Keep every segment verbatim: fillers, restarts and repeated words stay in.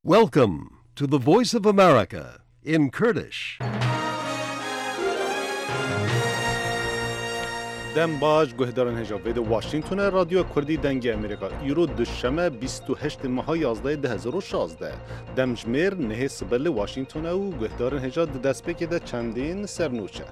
Welcome to the Voice of America in Kurdish. دم باش گهدارن هجابید واشنگتن رادیو کردی دنگ امریکا ایرو دوشنبه بیست و هشت ماه یازده دو هزار و شانزده دم جمیر نه سبل واشنگتن و گهدارن هجاب دست بکیده چندین سرنوچه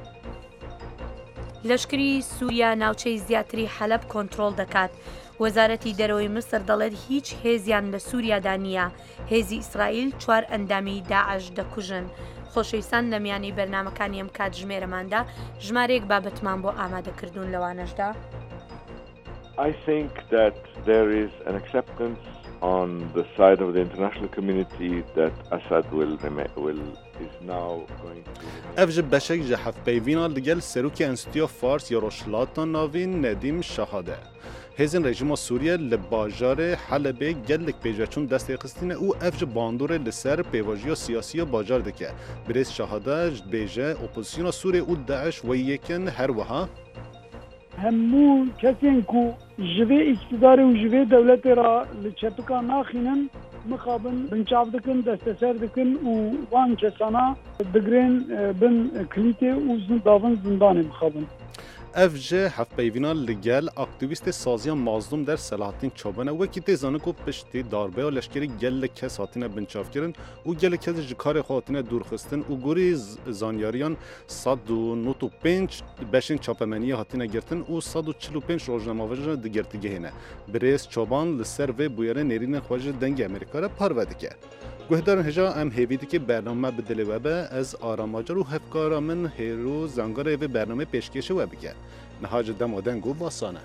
لشکری سووریا ناوچەی زیاتری حەلب کۆنتڕۆڵ دەکات. وەزارەتی دەرەوەی مسر دەڵێت هیچ هێزیان لە سووریادا نییە. هێزی ئیسرائیل چوار ئەندامی داعش دەکوژن. خۆشەویستان لە میانی بەرنامەکانی ئەم کات ژمێرەماندا ژمارەیەک بابەتمان بۆ ئامادەکردوون لەوانەشدا. I think that there is an acceptance on the side of the international community that Assad will will is now going to افج بشک جحف پیوینا لگل سروکی انستیو فارس یا روشلاتا ناوین ندیم شهاده هزین رژیم سوریه لباجار حلبه گلک پیجاچون دست قسطینه او افج باندور لسر پیواجی سیاسی باجار دکه بریز شهاده بیجه اپوزیسیون سوریه او داعش و یکن هر وها همو کسین کو جوه اقتدار و جوه دولت را لچپکا ناخینن مخابن بنچاف دکن دستسر دکن و وان کسانا بگرین بن کلیته و داون زندان مخابن افجه هفت پیوینا لگل اکتیویست سازی مازدوم در صلاحالدین چوبانه و کی تزانه کو پشتی داربه و لشکری گل کس هاتینه بنچاف کردن و گل کس جکار خاتینه دورخستن و گوری زانیاریان صد و نوت و پنج بشین چاپمنی هاتینه گرتن و صد و چل و پنج روزنامه‌نویس دگرتگی هنه بریز چوبان لسر و بویره نرین خواجه دنگ امریکا را پرورده که گهدارن هجا ام هیویدی که برنامه بدل وبه از آراماجر و هفکارا من هیرو زنگاره و برنامه پیشکش وبه که نهاج دم و دنگو باسانه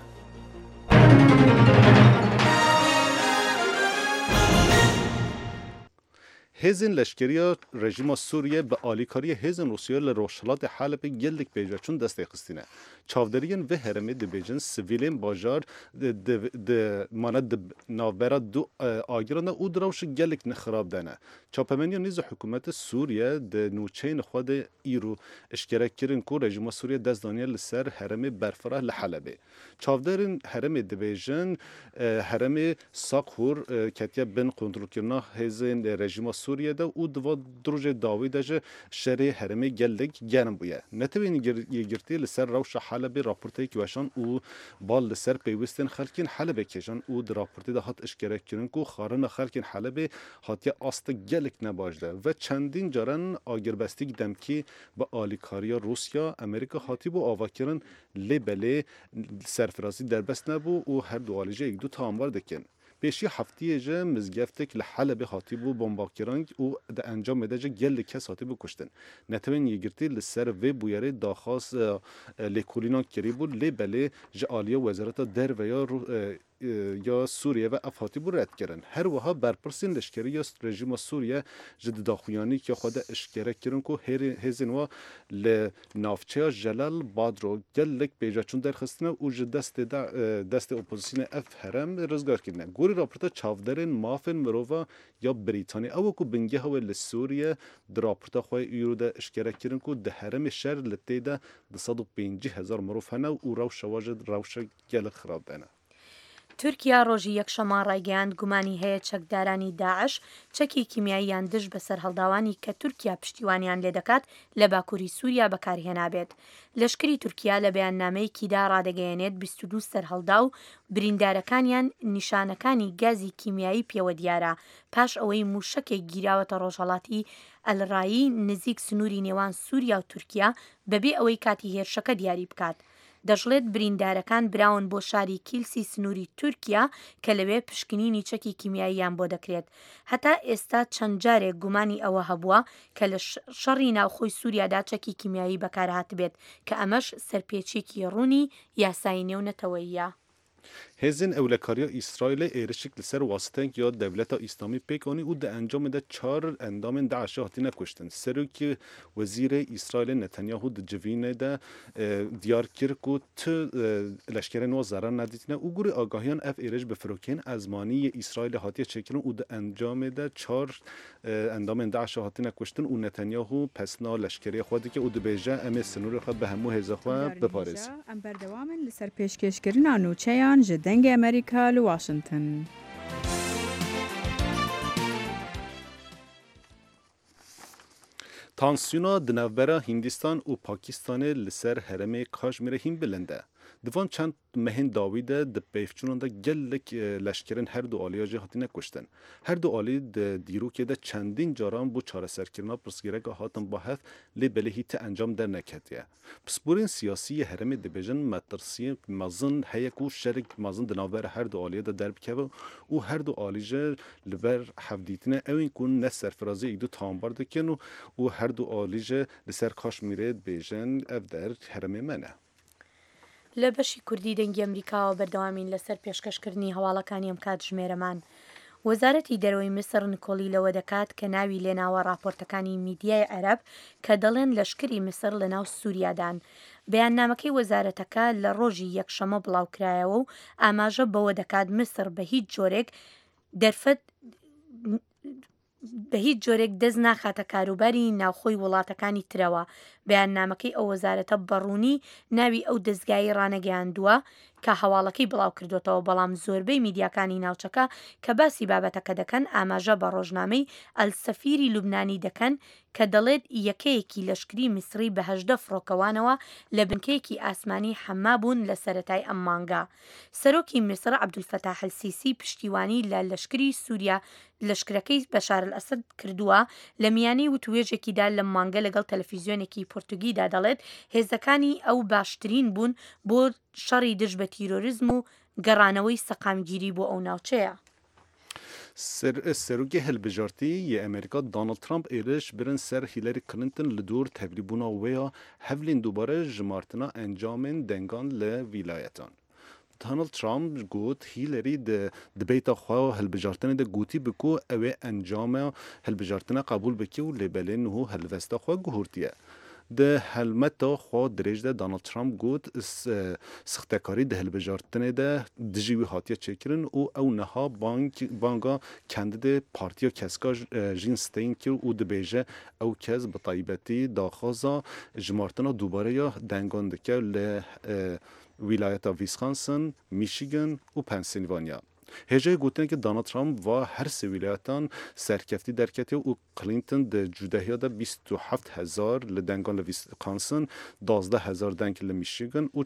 هزین لشکری رژیم سوریه به آلیکاری هزین روسیه لروشلات حلب گلک بیجاچون دست قسطینه چاودرین و هرمه دبیجن سویلین باجار د ماند ناوبرا دو آگران او دروش گلک نخراب دانه چاپمنی نیز حکومت سوریه د نوچین خود ایرو اشتراک کردن کو رژیم سوریه دست دانیل سر هرمه برفراه لحلبه چاودرین هرمه دبیجن هرمه ساقهور کتیا بن کنترل کردن هزین رژیم سوریه ده او دو دروج داوید ده شهر هرمه گلک گرم بوده نتوین یگرتی لسر روش حلب راپورتی که وشان او بال لسر پیوستن خلکین حلب کشان او در راپورتی ده هات اشتراک کردن کو خارن خلکین حلب هاتی است گلک نباجده و چندین جارن آگربستیک دمکی با آلیکاریا روسیا امریکا هاتی با آواکرن لبله سرفرازی در بس نبو و هر دوالیجه یک دو تاموار دکن پیشی هفته جه مزگفتک لحلب هاتی بو بمباکرانگ او ده انجام ده جه گل کس هاتی بو کشتن نتوین یگرتی لسر و بویره داخواست لکولینا کری بو لبله جه آلیا وزارت در و یا یا سوریه و افهاتی بو رد کردن هر وها برپرسین لشکری یا رژیم سوریه جد داخویانی که خود اشکره کردن که هر هزین و لنافچه جلال بادرو گلک بیجاچون در خستنه و جد دست دست اپوزیسیون اف هرم رزگار کردن گوری راپورتا چاودرین مافن مروفا یا بریتانیا او کو بنگه هوا لسوریه در راپورتا خواه ایرو ده اشکره کردن که ده هرم شهر لطه ده ده صد و پینجی هزار مروف هنه و روش واجد روش گلک خراب دانه تورکیا ڕۆژی یەکشەمە ڕایگەیاند گومانی هەیە چەکدارانی داعش چەکی کیمیاییان دژ بەسەر هەڵداوانی کە تورکیا پشتیوانیان لێ دەکات لە باکووری سووریا بەکارهێنابێت. لەشکری تورکیا لە بەیاننامەیەکیدا ڕادەگەیەنێت بیست و دوو سەرهەڵدا و بریندارەکانیان نیشانەکانی گازی کیمیایی پێوە دیارە پاش ئەوەی موشەکێک گیراوەتە ڕۆژهەڵاتی ئەلڕایی نزیک سنووری نێوان سووریا و تورکیا بەبێ ئەوەی کاتی هێرشەکە دیاری بکات. دەژڵێت بریندارەکان براون بۆ شاری کیلسی سنووری تورکیا کە لەوێ پشکنینی چەکی کیمیاییان بۆ دەکرێت. هەتا ئێستا چەند جارێک گومانی ئەوە هەبووە کە لە شەڕی ناوخۆی سووریادا چەکی کیمیایی بەکارهات بێت کە ئەمەش سەرپێچێکی ڕوونی یاسایی نێونەتەوەییە. هزین اولکاریا اسرائیل ایرشک لسر واسطه یا دولت اسلامی پیکانی او ده انجام ده چهار اندام داعش هاتی نکشتن سرو که وزیر اسرائیل نتانیاهو ده جوینه ده دیار کرد که تو لشکر نو ضرر ندیدنه او گوری آگاهیان اف ایرش به فروکین ازمانی اسرائیل هاتی چکرن او ده انجام ده چهار اندام داعش هاتی نکشتن او نتانیاهو پسنا لشکری خودی که او ده بیجه ام سنور خود به همو هزخوا بپارز ام بردوامن لسر پیشکشکرین آنوچیان جدنگ امریکا لواشنطن تانسیونا دنوبرا هندستان و پاکستان لسر حرم کاشمیر هین بلنده. دوان چند مهن داویده د پیفچونان دا گلک لشکرین هر دو آلیا جه هاتی نکشتن. هر دو آلی دیرو که دا چندین جاران بو چاره سرکرنا پرسگیره که هاتن با هف لی بلیهی تا انجام در نکتیه. پسپورین سیاسی حرم دبیجن مترسی مزن هیکو شرک مزن دنوبر هر دو آلیا دا درب که و هر دو آلی جه لبر حفدیتنه اوین کن نه سرفرازی ایدو تانبار دکن و هر دو آلی جه لسر کاشمیره دبیجن اف در حرم منه. لە بەشی کوردی دەنگی ئەمریکاوە بەردەوامین لەسەر پێشکەشکردنی هەواڵەکانی ئەم کات ژمێرەمان. وەزارەتی دەرەوەی میسر نکۆلی لەوە دەکات کە ناوی لێناوە راپۆرتەکانی میدیای عەرەب کە دەڵێن لەشکری میسر لە ناو سووریادان. بەیاننامەکەی وەزارەتەکە لە ڕۆژی یەکشەمە بڵاوکرایەوە و ئاماژە بەوە دەکات میسر بە هیچ جۆرێک دەرفەت بە هیچ جۆرێک دەست ناخاتە کاروباری ناوخۆی وڵاتەکانی ترەوە. بەیاننامەکەی ئەو وەزارەتە بەڕوونی ناوی ئەو دەستگای ڕانەگەیاندووە کە هەواڵەکەی بڵاو کردوێتەوە، بەڵام زۆربەی میدیاکانی ناوچەکە کە باسی بابەتەکە دەکەن ئاماژە بە ڕۆژنامەی ئەلسەفیری لوبنانی دەکەن کە دەڵێت یەکەیەکی لەشکری میسری بە هەژدە فڕۆکەوانەوە لە بنکەیەکی ئاسمانی حەما بوون لە سەرەتای ئەم مانگا. سەرۆکی میسر عەبدولفەتاح السیسی پشتیوانی لە لەشکری سووریا لەشکرەکەی بەشار ئەسەد کردووە لە میانەی وتوێژێکیدا لەم مانگە لەگەڵ تەلەڤیزیۆنێکی پۆرتوگیدا دەڵێت هێزەکانی ئەو باشترین بوون بۆ شەڕی دژ بە تیرۆریزم و گەڕانەوەی سەقامگیری بۆ ئەو ناوچەیە. سروکی هلبجارتی یه امریکا دانالد ترامپ ایرش برن سر هیلاری کلینتون لدور تبریبونا ویا هفلین دوباره جمارتنا انجامن دنگان لولایتان. دانالد ترامپ گوت هیلاری د دبیتا خوا هلبجارتن د گوتی بکو اوه انجام هلبجارتن قبول بکی و لبلین هو هلوستا خوا گهورتیه. ده هلمتا خوا دریج ده دانالد ترامپ گوت سختکاری ده هلبجارتن ده دجیوی هاتیه چکرن او او نها بانک بانگا کندده پارتیا کسکا جین ستین کر او دبیجه او کس بطایبتی داخوزا جمارتنا دوباره یا دنگان دکه ل ولایت ویسکانسن، میشیگن و پنسیلوانیا. هجای گوتن که دانالد ترامپ و هر سه ولایتان سرکفتی درکتی و کلینتون ده جودهیا ده بیست و هفت هزار لدنگان لویسکانسن، دوازده هزار دنگ لمیشیگن و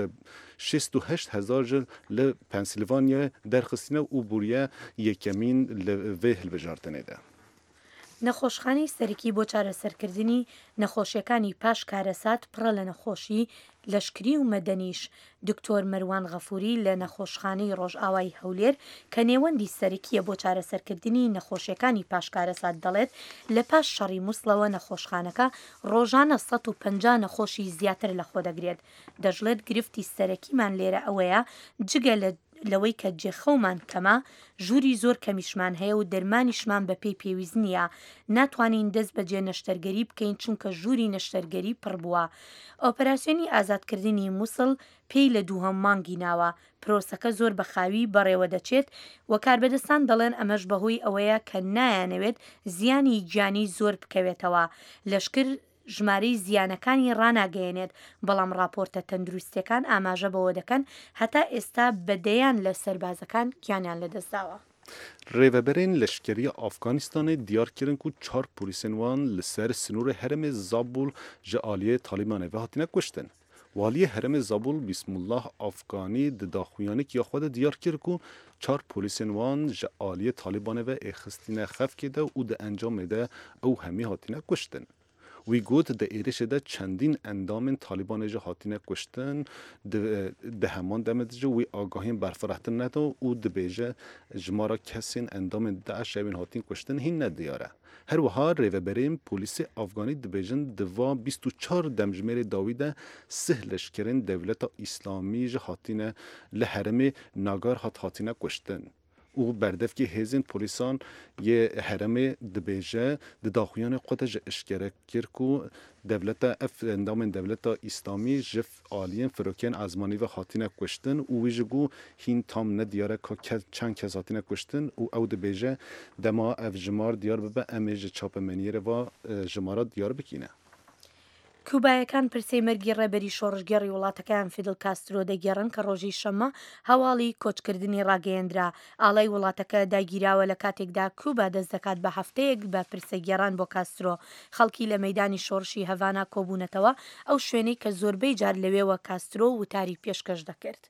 شصت و هشت هزار جل لپنسیلوانیا درخستینه و بوریه یکمین لوه هلبجارتنه ده. نەخۆشخانەی سەرەکی بۆ چارەسەرکردنی نەخۆشیەکانی پاش کارەسات پڕە لە نەخۆشی لەشکری و مەدەنیش. دکتۆر مەروان غەفوری لە نەخۆشخانەی ڕۆژئاوای هەولێر کە نێوەندی سەرەکیە بۆ چارەسەرکردنی نەخۆشیەکانی پاش کارەسات دەڵێت لە پاش شەڕی مووسڵەوە نەخۆشخانەکە ڕۆژانە سەد و پەنجا نەخۆشی زیاتر لەخۆ دەگرێت. دەژڵێت گرفتی سەرەکیمان لێرە ئەوەیە جگە لە لەوەی کە جێخەومان کەمە ژووری زۆر کەمیشمان هەیە و دەرمانیشمان بە پێی پێویست نییە، ناتوانین دەست بەجێ نەشتەرگەری بکەین چونکە ژووری نەشتەرگەری پڕ بووە. ئۆپەراسیۆنی ئازادکردنی مووسڵ پێی لە دووهەم مانگی ناوە. پرۆسەکە زۆر بەخاوی بەڕێوە دەچێت و کاربەدەستان دەڵێن ئەمەش بەهۆی ئەوەیە کە نایانەوێت زیانی گیانی زۆر بکەوێتەوە. لەشکر ژمارەی زیانەکانی ڕاناگەیەنێت، بەڵام راپۆرتە تەندروستیەکان ئاماژە بەوە دەکەن هەتا ئێستا بەدەیان لە سەربازەکان گیانیان لەدەستداوە. ریوبرین لشکری افغانستان دیار کردن که چهار پلیسنوان لسر سنور حرم زابل جالیه طالبان و هاتینه کشتن. والی حرم زابل بسم الله افغانی داخویانی که خود دیار کرد که چهار پلیسنوان جالیه طالبان و اخستینه خف کرده و ده انجام ده او همی هاتینه کشتن. وی گوت ده ایرش ده چندین اندام طالبان جا هاتینه کشتن ده همان دمت جا وی آگاهین برفرحتن نده و ده بیجه جمارا کسین اندام ده شبین هاتین کشتن هین ندیاره. هر وها ریوبرین پولیس افغانی ده بیجن دوا بیست و چهار دمجمیر داویده سهلش کرن دولت اسلامی جا هاتینه لحرم ناگار هات هاتینه کشتن. او بردف که هزین پلیسان یه حرم دبیجه داخویان قدش اشکره کرد که دولت اف اندام دولت اسلامی جف آلین فروکین ازمانی و خاطینه کشتن او ویجگو هین تام ندیاره که چند کس خاطینه کشتن او او دبیجه دما اف جمار دیار ببه امیج چاپ منیره و جمارات دیار بکینه. کوبایەکان پرسەی مەرگی ڕێبەری شۆڕژگەڕی وڵاتەکان فیدل کاسترۆ دەگەڕن کە ڕۆژی شەممە هەواڵی کۆچکردنی ڕاگەیەندرا. ئاڵای وڵاتەکە داگیراوە لە کاتێکدا کوبا دەست دەکات بە هەفتەیەک بە پرسەگێڕان بۆ کاسترۆ. خەڵکی لە مەیدانی شۆڕشی هەڤانا کۆبوونەتەوە ئەو شوێنەی کە زۆربەی جار لەوێوە کاسترۆ وتاری پێشکەش دەکرد.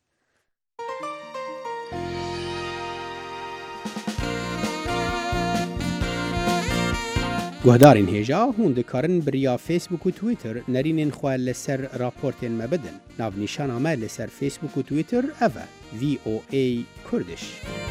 گوهدارین هێژا هون دikarin biriya Facebook û Twitter nerînên xwe li ser raportên me bidin. Navnîşana me li ser Facebook û Twitter ev e V O A Kurdish.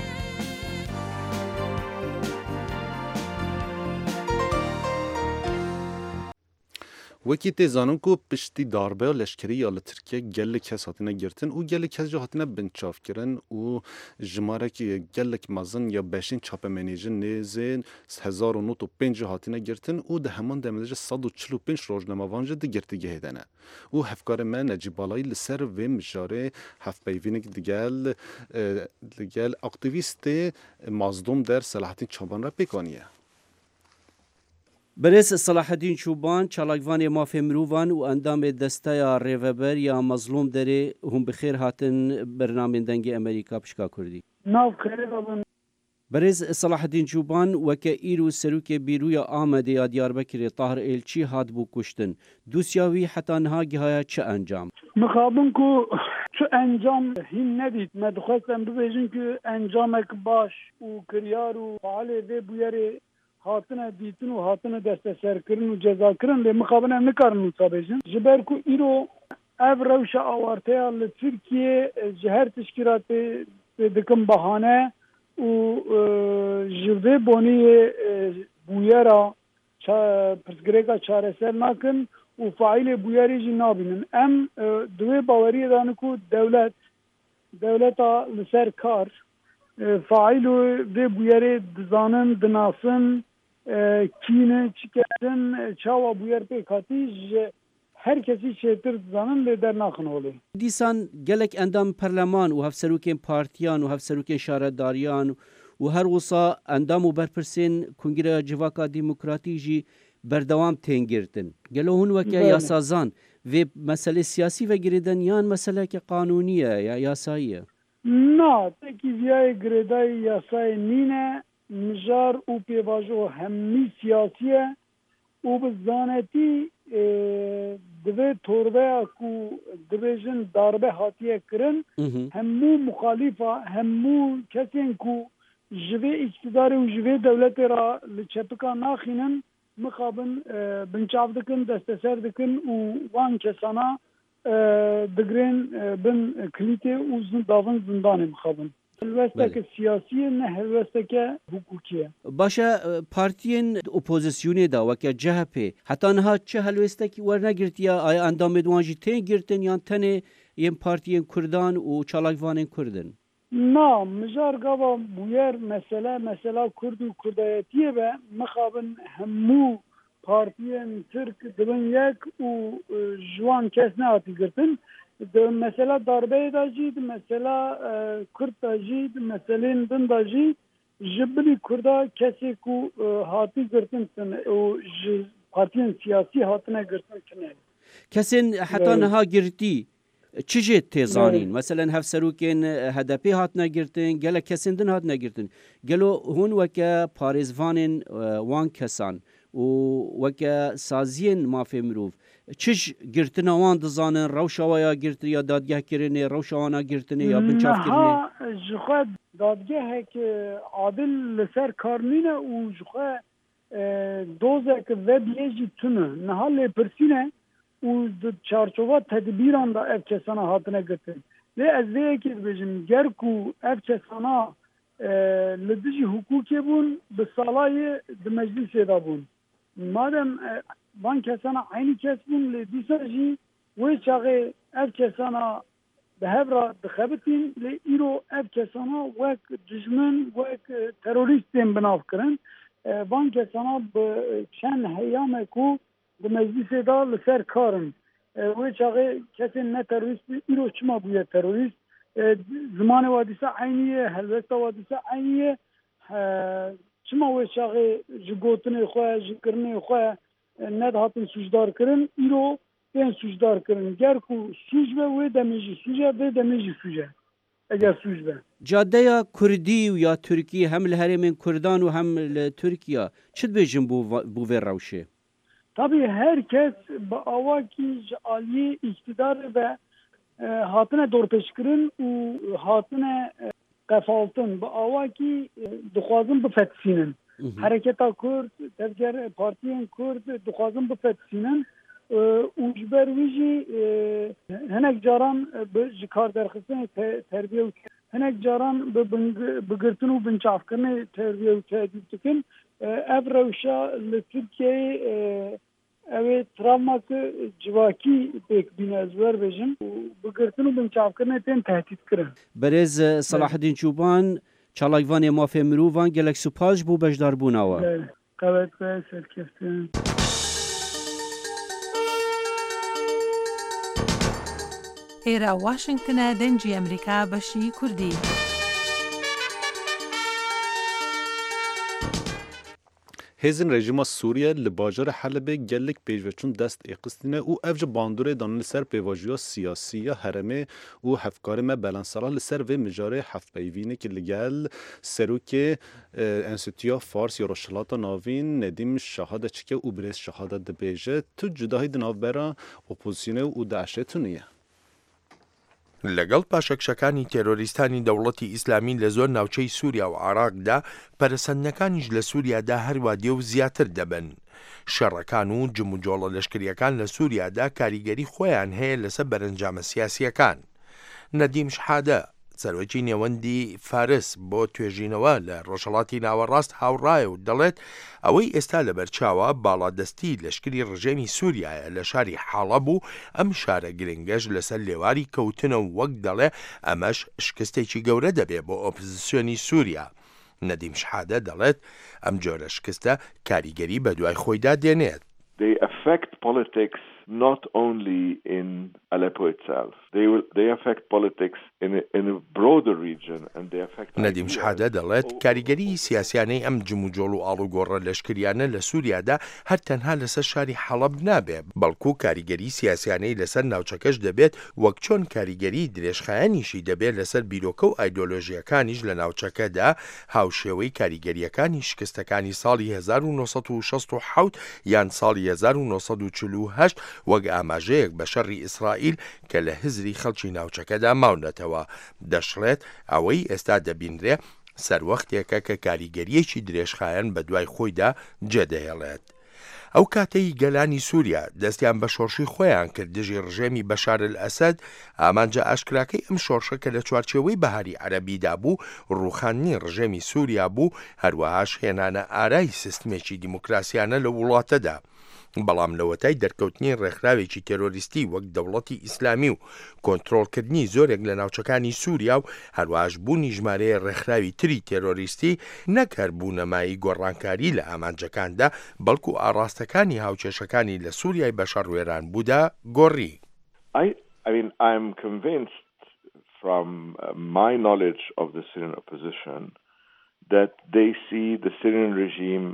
وەکی تێزانن ku piştî darbeya leşkerî ya li Tirkiye gelek kes hatine girtin û gelek kes jî hatine binçavkirin û jimarekî gelek mezin ya beşên çapemenî jî nêzê hezar û nû pênc jî hatine girtin û di heman demê de jî sed û çil û pênc rojnamevan jî di girtîgehê de ne. û hevkarê me Necîb Balayî li ser vê mijarê hevpeyvînek digel digel aktivîstê Mazdom der Selahattin Çaban re pêkaniye. برز صلاحالدین چوبان چالاکوانی مافی مروان و اندام دستای ریوبر یا مظلوم داره هم بخیر هاتن برنامه دنگ امریکا پشکا کردی. ناو خیلی بابن. برز صلاحالدین چوبان وکه ایرو سروک بیروی آمده یا دیاربکر طاهر ایلچی هات بو کشتن. دوسیاوی حتی نها گهایا چه انجام؟ مخابن کو چه انجام هین ندید. من دخواستم ببیجن که انجامک باش و کریار و فعال ده بویره hatine dîtin û hatine desteserkirin û cezakirin lê mixabin em nikarin wisa bêjin. Ji ber ku îro ev rewşa awarteya li Tirkiye ji her tişkîlatê dikin bahane û ji vê boniyê bûyera pirsgirêka çareser nakin û faîlê bûyerê jî nabînin. Em di wê baweriyê danin ku dewlet dewleta li ser kar faîl û vê bûyerê dizanin dinasin kîne çikerin çawa bûyer pêk hatî ji her kesî çêtir dizanin lê dernaxin holê. دیسان gelek endam perleman û hevserokên partiyan û hevserokên şaredariyan û her wisa endam û berpirsên Kongreya Civaka Demokratî jî berdewam tên girtin. Gelo hûn weke yasazan vê meselê siyasî vegirêdin yan meseleke qanûnî ye ya yasayî ye? Na, tekî viyayê girêdayê yasayê nîne mijar û pêvajo hemî siyasî ye û bi zanetî di vê torbeya ku dibêjin darbe hatiye kirin hemû muxalîfa hemû kesên ku ji vê îktidarê û ji vê dewletê ra li çepika naxînin mixabin binçav dikin, desteser dikin û wan kesana digirên bin kilîtê û davin zindanê mixabin. Helwesteke siyasî ne helwesteke hukukî. Başa partiyên opozisyonê da weke C H P heta niha çi helwestekî wernegirtiye aya endamê wan jî tên girtin yan tenê yên partiyên Kurdan û çalakvanên Kurdin? Na, mijar gava bûyer mesele mesela Kurd û Kurdayetiye ve mixabin hemû partiyên Türk dibin yek û ji wan kes nehatî girtin. Mesela darbeyê da jî mesela Kurd da jî meselên din da jî ji bilî Kurda kesê ku hatî girtin û ji partiyên siyasî hatine girtin tune. Kesên heta niha girtî çi jê têzanîn? Meselen hevserokên H D P hatine girtin, gelek kesên din hatine girtin. Gelo hûn weke parêzvanên wan kesan û weke saziyên mafê mirov çi girtina wan dizanin rewşa we ya girtin ya dadgehkirinê rewşa wana girtinê ya binçavkirinê? Ji xwe dadgehek adil li ser kar nîne û ji xwe dozek vediyê jî tune. Niha lêpirsîne û di çarçova tedbîran da ev kesana hatine girtin. Lê ez vê yekê dibêjim ger ku ev kesana li dijî hukukê bûn bi salayê di meclisê da bûn. Madem van kesana aynı kes bûn lê dîsa jî wê çaxê ev kesana bi hev ra dixebitin lê îro ev kesana wek dijmin wek terorîstên binav kirin. Van kesana bi çend heyame ku di meclisê da li ser karin. Wê çaxê kesên ne terorîst îro çima bûye terorîst. Zimanê wa dîsa aynî ye, helbesta wa dîsa aynî ye. Çima wê çaxê ji gotinê xwe ji kirinê xwe ned hatin sûcdar kirin îro tên sujdar kirin ger ku suj be wê demê jî suj e vê demê jî suj e eger suj be. Cadeya Kurdî û ya Tirkî hem li herêmên Kurdan û hem li Tirkiya çi dibêjin bû vê rewşê? Tabii herkes bi awakî ji aliyê îktidarê ve hatine dorpêşkirin û hatine qefaltin bi awakî dixwazin bifetsînin. Hereketa Kurd, tevger partiyên Kurd dixwazin bifetsînin û ji ber wî jî hinek caran ji karderxistinê terbiye û hinek caran bi bigirtin û binçavkirinê terbiye û tedîb dikin. Ev rewşa li Tirkiyeyê ev ê travmaka civakî pêk bîne ez werbêjim û bigirtin û binçavkirinê tên tehdît kirin. Berêz Salahdîn Çûban, çalakvanê mafê mirovan gelek spas bû bejdarbûna we. Qewet ve serkeftin. ئێرە واشنگتنە دەنجی ئەمریکا بەشی کوردی. Hêzên rejima Sûriye li bajarê Helebê gelek pêşveçûn dest ê xistîne û ev ji bandorê danin li ser pêvajiya siyasî ya herêmê û hevkarê me Belansalah li ser vê mijarê hevpeyvînekî li gel serokê Enstitûya Fars ya Rojhilata Navîn Nedîm Şahada çike û Birêz Şahada dibêje tu cudahî di navbera opozisyonê û Daişê tuniye. لەگەڵ پاشەکشەکانی تێرۆریستانی دەوڵەتی ئیسلامی لە زۆر ناوچەی سووریا و عێراقدا پەرسەندنەکانیش لە سووریادا هەروە دێ و زیاتر دەبن. شەڕەکان و جموجۆڵە لەشکریەکان لە سووریادا کاریگەری خۆیان هەیە لەسەر بەرەنجامە سیاسیەکان. نەدیم شحادە سەرۆکی نێوەندی فارس بۆ توێژینەوە لە ڕۆژهەڵاتی ناوەڕاست هاوڕایە و دەڵێت ئەوەی ئێستا لە بەرچاوە باڵادەستی لەشکری ڕژێمی سووریایە لە شاری حاڵە بوو ئەم شارە گرنگەش لەسەر لێواری کەوتنە و وەک دەڵێ ئەمەش شکستێکی گەورە دەبێت بۆ ئۆپۆزیسیۆنی سووریا. نەدیم شحادە دەڵێت ئەم جۆرە شکستە کاریگەری بە دوای خۆیدا دێنێت. They affect politics not only in Aleppo itself. They will they affect politics in a, in a broader region and they affect نەدیم شحادە دەڵێت کاریگەری سیاسیانەی ئەم جموجۆڵ و ئاڵوگۆڕە لەشکریانە لە سووریادا هەر تەنها لەسەر شاری حەڵەب نابێت بەڵکو کاریگەری سیاسیانەی لەسەر ناوچەکەش دەبێت وەک چۆن کاریگەری درێژخایەنیشی دەبێت لەسەر بیرۆکە و ئایدۆلۆژیەکانیش لە ناوچەکەدا هاوشێوەی کاریگەریەکانی شکستەکانی ساڵی هەزار و نۆسەد و شەست و حەوت یان ساڵی هەزار و نۆسەد و چل و هەشت وەک ئاماژەیەک بە شەڕی ئیسرائیل کە لە هزری خەڵکی ناوچەکەدا ماونەتەوە دەشڵێت ئەوەی ئێستا دەبینرێ سەروەختێکە کە کاریگەریەکی درێژخایەن بە دوای خۆیدا جێدەهێڵێت. ئەو کاتەی گەلانی سووریا دەستیان بە شۆڕشی خۆیان کرد دژی ڕژێمی بەشار ئەسەد ئامانجە ئاشکراکەی ئەم شۆڕشە کە لە چوارچێوەی بەهاری عەرەبیدا بوو ڕوخاندنی ڕژێمی سووریا بوو هەروەهاش هێنانە ئارای سیستمێکی دیموکراسیانە لە وڵاتەدا. بەڵام لەوەتای دەرکەوتنی ڕێکخراوێکی تێرۆریستی وەک دەوڵەتی ئیسلامی و کۆنتڕۆڵکردنی زۆرێک لە ناوچەکانی سووریا و هەروەهاش بوونی ژمارەیە ڕێکخراوی تری تێرۆریستی نەکەر بوونەمایی گۆڕانکاری لە ئامانجەکاندا بەڵکو ئاڕاستەکانی هاوچێشەکانی لە سووریای بەشەڕوێران بوودا گۆڕی. I, I mean, I'm convinced from uh, my knowledge of the Syrian opposition that they see the Syrian regime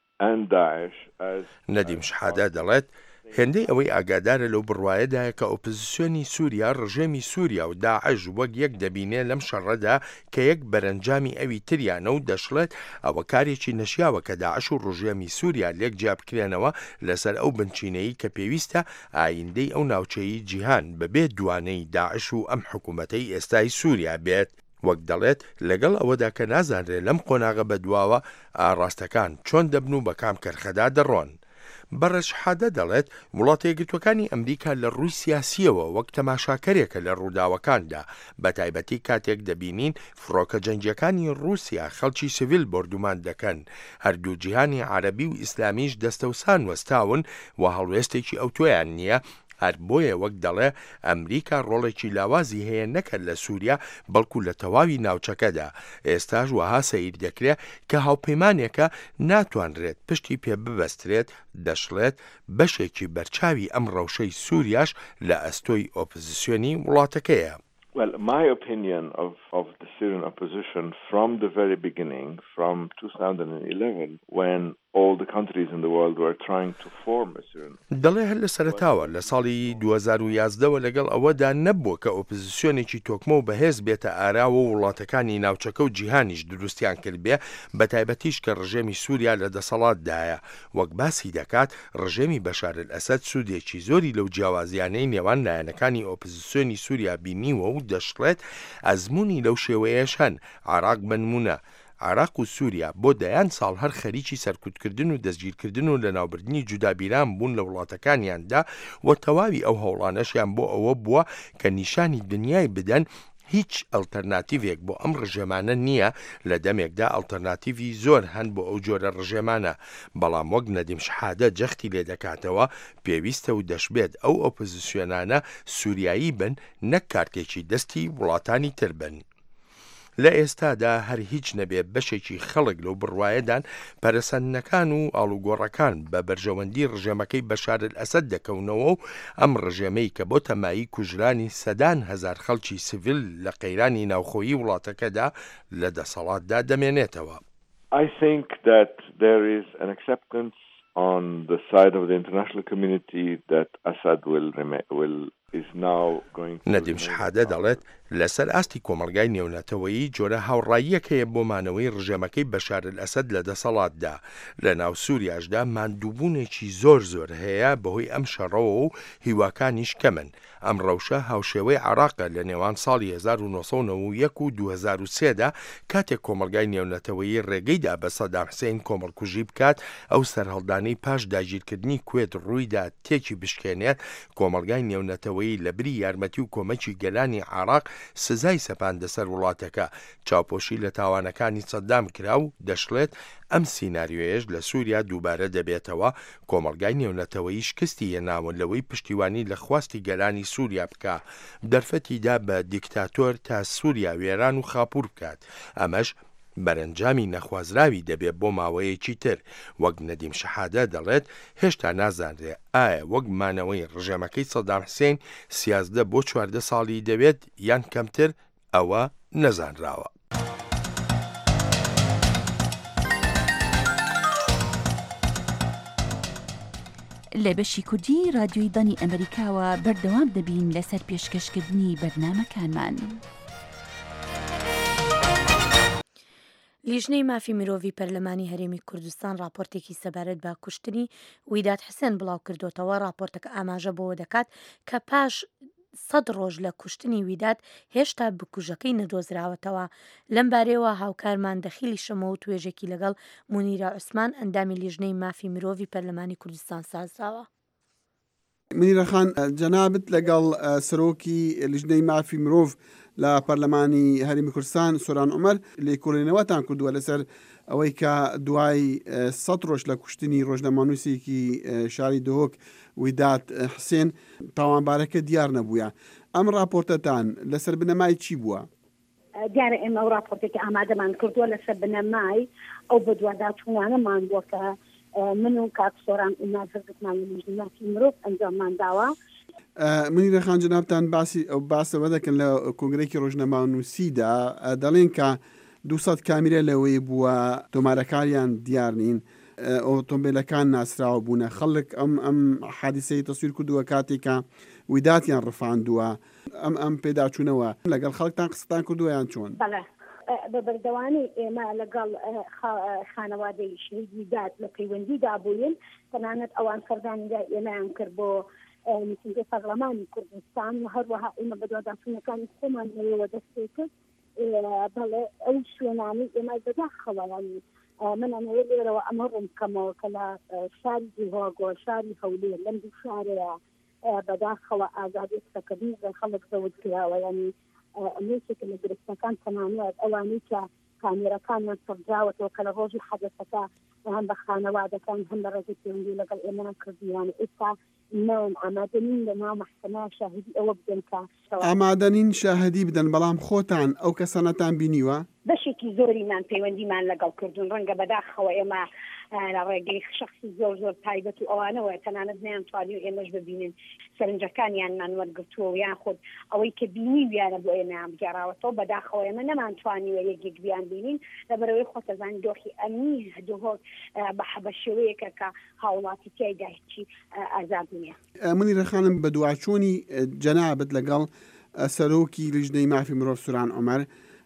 نەدیم شحادە دەڵێت هێندەی ئەوەی ئاگادارە لەو بڕوایەدایە کە ئۆپۆزیسیۆنی سووریا ڕژێمی سووریا و داعش وەک یەک دەبینێ لەم شەڕەدا کە یەک بەرەنجامی ئەوی تریانە و دەشڵێت ئەوە کارێکی نەشیاوە کە داعش و ڕژێمی سووریا لێک جیا بکرێنەوە لەسەر ئەو بنچینەی کە پێویستە ئایندەی ئەو ناوچەی جیهان بەبێ دوانەی داعش و ئەم حکوومەتەی ئێستای سووریا بێت. وەک دەڵێت لەگەڵ ئەوەدا کە نازانرێت لەم قۆناغە بەدواوە ئاڕاستەکان چۆن دەبن و بە کام کەرخەدا دەڕۆن. بەڕێز شحادە دەڵێت وڵاتە یەکگرتووەکانی ئەمریکا لە ڕووی سیاسیەوە وەک تەماشاکەرێکە لە ڕووداوەکاندا بە تایبەتی کاتێک دەبینین فڕۆکە جەنگیەکانی رووسیا خەڵکی سیڤیل بردومان دەکەن هەردوو جیهانی عەرەبی و ئیسلامیش دەستەوسان وەستاون و هەڵوێستێکی ئەوتۆیان نییە هەر بۆیە وەک دەڵێ ئەمریکا ڕۆڵێکی لاوازی هەیە نەکرد لە سووریا بەڵکو لە تەواوی ناوچەکەدا ئێستاش وەها سەیر دەکرێت کە هاوپەیمانێکە ناتوانرێت پشتی پێ ببەسترێت دەشڵێت بەشێکی بەرچاوی ئەم ڕەوشەی سووریاش لە ئەستۆی ئۆپۆزیسیۆنی وڵاتەکەیە. Well, my opinion of, of the Syrian opposition from the very beginning, from two thousand eleven, when all the countries in the world were trying to form a Syrian. دەڵێ هەر لە سەرەتاوە لە ساڵی دوو هەزار و یازدەوە لەگەڵ ئەوەدا نەبووە کە ئۆپۆزیسیۆنێکی تۆکمە و بەهێز بێتە ئاراوە و وڵاتەکانی ناوچەکە و جیهانیش دروستیان کردبێ بە تایبەتیش کە ڕژێمی سووریا لە دەسەڵاتدایە وەک باسی دەکات ڕژێمی بەشار ئەسەد سوودێکی زۆری لەو جیاوازیانەی نێوان لایەنەکانی ئۆپۆزیسیۆنی سووریا بینیوە و دەشڵێت ئەزمموی لەو شێوەیەش هەن عراق بنمونە عراق و سووریا بۆ دەیان ساڵ هەر خەریکی سەرکوتکردن و دەستگیرکردن و لە ناوبردنی جودابیران بوون لە وڵاتەکانیاندا و تەواوی ئەو هەوڵانەشیان بۆ ئەوە بووە کە نیشانی دنیای بدەن هیچ ئەلتەرناتیڤێک بۆ ئەم ڕژێمانە نییە لە دەمێکدا ئەلتەرناتیڤی زۆر هەن بۆ ئەو جۆرە ڕژێمانە بەڵام وەک نەدیم شەحادە جەختی لێ دەکاتەوە پێویستە و دەشبێت ئەو ئۆپۆزیسیۆنانە سووریایی بن نەک کارتێکی دەستی وڵاتانی تر بن. لە ئێستادا هەر هیچ نەبێ بەشێکی خەڵک لەو بڕوایەدان پەرەسەندنەکان و ئاڵوگۆڕەکان بە بەرژەوەندی ڕژێمەکەی بەشار ئەسەد دەکەونەوە و ئەم ڕژێمەی کە بۆ تەمایی کوژرانی سەدان هەزار خەڵکی سیڤیل لە قەیرانی ناوخۆیی وڵاتەکەدا لە دەسەڵاتدا دەمێنێتەوە. I think that there is an acceptance on the side of the international community that Assad will remain, will is now going to نەدیم شەحادە دەڵێت لەسەر ئاستی کۆمەلگای نێونەتەوەیی جۆرە هاوڕاییەک هەیە بۆ مانەوەی ڕژێمەکەی بەشار ئەسەد لە دەسەڵاتدا لە ناو سووریاشدا ماندووبوونێکی زۆر زۆر هەیە بەهۆی ئەم شەڕەوە و هیواکانیش کەمن ئەم ڕەوشە هاوشێوەی عراقە لە نێوان ساڵی هەزار و نۆسەد و نەوە و یەک و دوو هەزار و سێدا کاتێک کۆمەلگای نێونەتەوەیی ڕێگەیدا بە سەدام حوسێن کۆمەڵکوژی بکات ئەو سەرهەڵدانەی پاش داگیرکردنی کوێت ڕوویدا تێکی بشکێنێت کۆمەلگای نێونەتەوەیی لە بری یارمەتی و کۆمەکی گەلانی عراق سزای سەپاندە سەر وڵاتەکە چاوپۆشی لە تاوانەکانی سەدام کرا و دەشڵێت ئەم سیناریۆیەش لە سووریا دووبارە دەبێتەوە کۆمەلگای نێونەتەوەیی شکستی هێناوە لەوەی پشتیوانی لە خواستی گەلانی سووریا بکە دەرفەتیدا بە دیکتاتۆر تا سووریا وێران و خاپوور بکات ئەمەش بەرەنجامی نەخوازراوی دەبێت بۆ ماوەیەکی تر وەک نەدیم شەحادە دەڵێت هێشتا نازانرێ ئایا وەک مانەوەی ڕژێمەکەی سەدام حوسێن سیازدە بۆ چواردە ساڵی دەوێت یان کەمتر ئەوە نەزانراوە. لە بەشی کوردی رادیۆی دانی ئەمریکاوە بەردەوام دەبین لەسەر پێشکەشکردنی بەرنامەکانمان. لیژنەی مافی مرۆڤی پەرلەمانی هەرێمی کوردستان راپۆرتێکی سەبارەت بە کوشتنی ویداد حسێن بڵاو کردوتەوە راپۆرتەکە ئاماژە بۆەوە دەکات کە پاش سەد ڕۆژ لە کوشتنی ویداد هێشتا بکوژەکەی نەدۆزراوەتەوە لەم بارەوە هاوکارمان دەخیلی شەمە و توێژێکی لەگەڵ مونیرە عوسمان ئەندامی لیژنەی مافی مرۆڤی پەرلەمانی کوردستان سازراوە. منیرەخان جەنابەت لەگەڵ سەرۆکی لیژنەی مافی مرۆڤ لە پەرلەمانی هەرێمی کوردستان سۆران عومەر لێکۆڵێنەوەتان کردووە لەسەر ئەوەی کە دوای سەد ڕۆژ لە کوشتنی ڕۆژنامەنووسێکی شاری دهۆک ویداد حسێن تاوانبارەکە دیار نەبووە. ئەم راپۆرتەتان لەسەر بنەمای چی بووە؟ دیارە ئێمە ئەو راپۆرتێکی ئامادەمان کردووە لەسەر بنەمای ئەو بەدواداچوونانەمان بووە کە من و کاک سۆران عومەر هەردووکمان لیژنەی مافی مرۆڤ ئەنجاممان داوە. منیرەخان جەنابتان باسی ئەو باسەوە دەکەن لە کۆنگرێکی ڕۆژنەمانووسیدا دەڵێن کە دووسەد کامیرە لەوەی بووە تۆمارەکاریان دیار نین ئۆتۆمبیلەکان ناسراوە بوونە خەڵک ئەم ئەم حادیسەی تەسویر کردووە کاتێکە ویداتیان ڕفاندووە ئەم ئەم پێداچوونەوە لەگەڵ خەڵکتان قسەتان کردووە یان چۆن؟ بە بەردەوانی ئێمە لەگەڵ خانەوادەی شەهید ویداد لە پەیوەندیدا بووین تەنانەت ئەوان سەردانیدا ئێمەیان کرد بۆ میتینگی پەرلەمانی کوردستان و هەروەها ئێمە بەدواداچوونەکانی خۆمان لەوەوە دەست کرد بەڵێ ئەو شوێنانی ئێمە بەداخەوەیانی من ئەمەوە لێرەوە ئەمە ڕوون بکەمەوە کە لە شاری جیهۆگۆ شاری هەولێر لەم دوو شارەیە بەداخەوە ئازادی سەکەبی خەڵک زەوت کراوە یعنی ئەمێکێکە لە درستەکان تەمامەت ئەوانەی کە کامێرەکانیان سەرجاوەتەوە کە لە ڕۆژی حەدەثەکە هەم بە خانەوادەکان هەم بە ڕێزی پەیوەندی لەگەڵ ئێمەیان کردیان ئێستا من ئامادەنین لە ناو مەحکەمە شاهدی ئەوە بدەن کە ئامادەنین شاهدی بدەن بەڵام خۆتان ئەو کەسانەتان بینیوە؟ بەشێکی زۆریمان پەیوەندیمان لەگەڵ کردوون ڕەنگە بەداخەوە ئێمە لە ڕێگەی شخصی زۆر زۆر تایبەت و ئەوانەوە تەنانەت نەیانتوانی و ئێمەش ببینن سەرنجەکانیانمان وەرگرتووە یان خۆت ئەوەی کە بینی ویانە بۆ ئێمەیان بگێڕاوەتەوە بەداخەوە ئێمە نەمانتوانیوە یەکێک بیان بینین لەبەرەوەی خۆتەزانی دۆخی ئەمنی هەدوهۆ بە شێوەیەکە کە هاوڵاتی تیایدا هیچی ئازاد نییە. منیرە خانم بە دوواچوونی جەنابەت لەگەڵ سەرۆکی لیژنەی مافی مرۆڤ سوران عومەر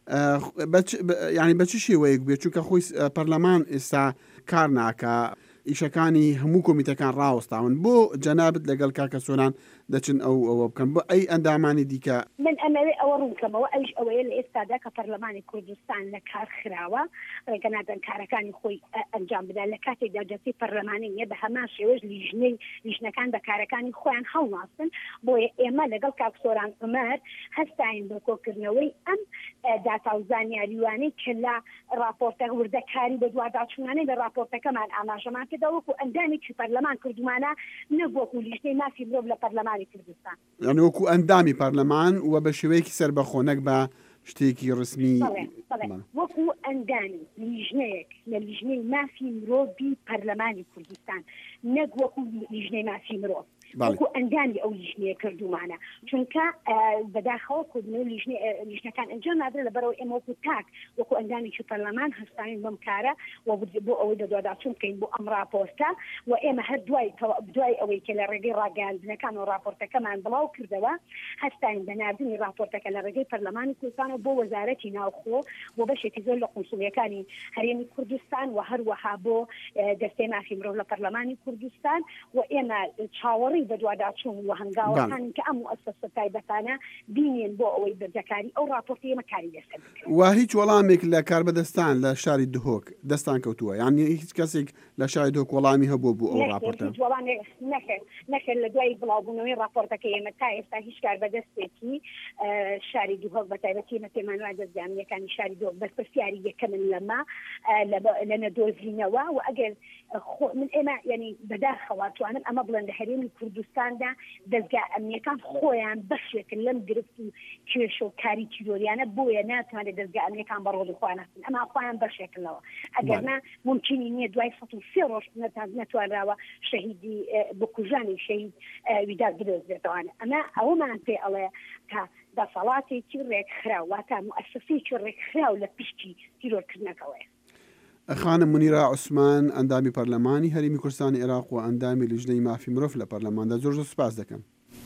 ینی بە چ شێوەیەک بێت چونکە خۆی پەرلەمان ئێستا کار ناکە ئیشەکانی هەموو کۆمیتەکان ڕاوەستاون بۆ جەنابەت لەگەڵ کاکە سۆران دەچن ئەو ئەوە بکەن بۆ ئەی ئەندامانی دیکە من ئەمەوێ ئەوە ڕوونکەمەوە ئەوش ئەوەیە لە ئێستادا کە پەرلەمانی کوردستان لە کار خراوە ڕێگە نادەن کارەکانی خۆی ئەنجام بدات لە کاتێکدا جەسی پەرلەمانی نیە بە هەمان شێوەش لیژنەی لیژنەکان بە کارەکانی خۆیان هەڵناستن بۆیە ئێمە لەگەڵ کاک سۆران عومەر هەستاین بۆ کۆکردنەوەی ئەم داتا و زانیاریوانەی کە لە راپۆرتە وردەکاری بە دوواداچوونانەی لە راپۆرتەکەمان ئاماژەمان کردەوە وەکو ئەندامێکی پەرلەمان کردومانە نەبووەکو لیژنەی مافی مرۆڤ لە پەرلەمانی کوردستان یعنی وەکو ئەندامی پەرلەمان و بە شێوەیەکی سەربەخۆ نەک بە شتێکی ڕسمی وەکو ئەندامی لیژنەیەک لە لیژنەی مافی مرۆڤی پەرلەمانی کوردستان نەک وەکو لیژنەی مافی مرۆڤ وەکو ئەندامی ئەو لیژنەیە کردومانە چونکە بەداخەوە کردنەوە لیژنەکان ئەنجام نادرێت لەبەرەوە ئێمە وەکو تاک وەکو ئەندامێکی پەرلەمان هەستاوین بەم کارە بۆ ئەوەی دەدواداچوون بکەین بۆ ئەم راپۆرتە و ئێمە هەر دوای دوای ئەوەی کە لە ڕێگەی ڕاگەاندنەکان و راپۆرتەکەمان بڵاو کردەوە هەستاوین بەناردنی راپۆرتەکە لە ڕێگەی پەرلەمانی کوردستان بۆ وەزارەتی ناوخۆ بۆ بەشێکی زۆر لە قونسوڵیەکانی هەرێمی کوردستان و هەروەها بۆ دەستەی مافی مرۆڤ لە پەرلەمانی کوردستان و ئێمە چاوەڕی بەدواداچوون و هەنگاوەکانی کە ئەم مؤسسە تایبەتانە بینێن بۆ ئەوەی بەرجەکاری ئەو راپۆرتی ئێمە کاری دەسەر بکرێت. و هیچ وەڵامێک لە کاربەدەستان لە شاری دهۆک دەستان کەوتووە یعنی هیچ کەسێک لە شاری دهۆک وەڵامی هەبوو بوو ئەو راپۆرتە نەکرد لە دوای بڵاوبوونەوەی راپۆرتەکە ئێمە تا ئێستا هیچ کاربەدەستێکی شاری دهۆک بەتایبەتی ئێمە پێمان وایە دەستگامیەکانی شاری دهۆک بەرپرسیاری یەکەمن لەما لە نەدۆزینەوە و ئەگەر من ئێمە ینی بەداخەوە توانن ئەمە بڵێن لە هەرێمی کوردستاندا دەستگا ئەمنیەکان خۆیان بەشێکن لەم گرفت و کێشە و کاری تیرۆریانە بۆیە ناتوانێت دەستگا ئەمنیەکان بەڕۆڵی خۆیان هەستن ئەمە خۆیان بەشێکنەوە ئەگەرنا ممکنی نییە دوای سەد و سێ ڕۆژ نەتوانراوە شەهیدی بکوژانی شەهید ویدار بدۆزێتەوەوانە ئەمە ئەوەمان پێ ئەڵێ تا دەسەڵاتێکی ڕێکخراو واتە موسسەسێکی ڕێکخراو لە پشتی تیرۆرکردنەکەوەیە. خانم منیرە عوسمان ئەندامی پەرلەمانی هەرێمی کوردستانی عێراق و ئەندامی لیژنەی مافی مرۆڤ لە پەرلەماندا زۆر زۆر سوپاس دەکەم.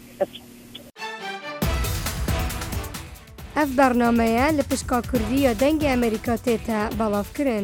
ئەف بەرنامەیە لە پشکا کوردی یا دەنگی ئەمریکا تێتە بەڵاوکردن.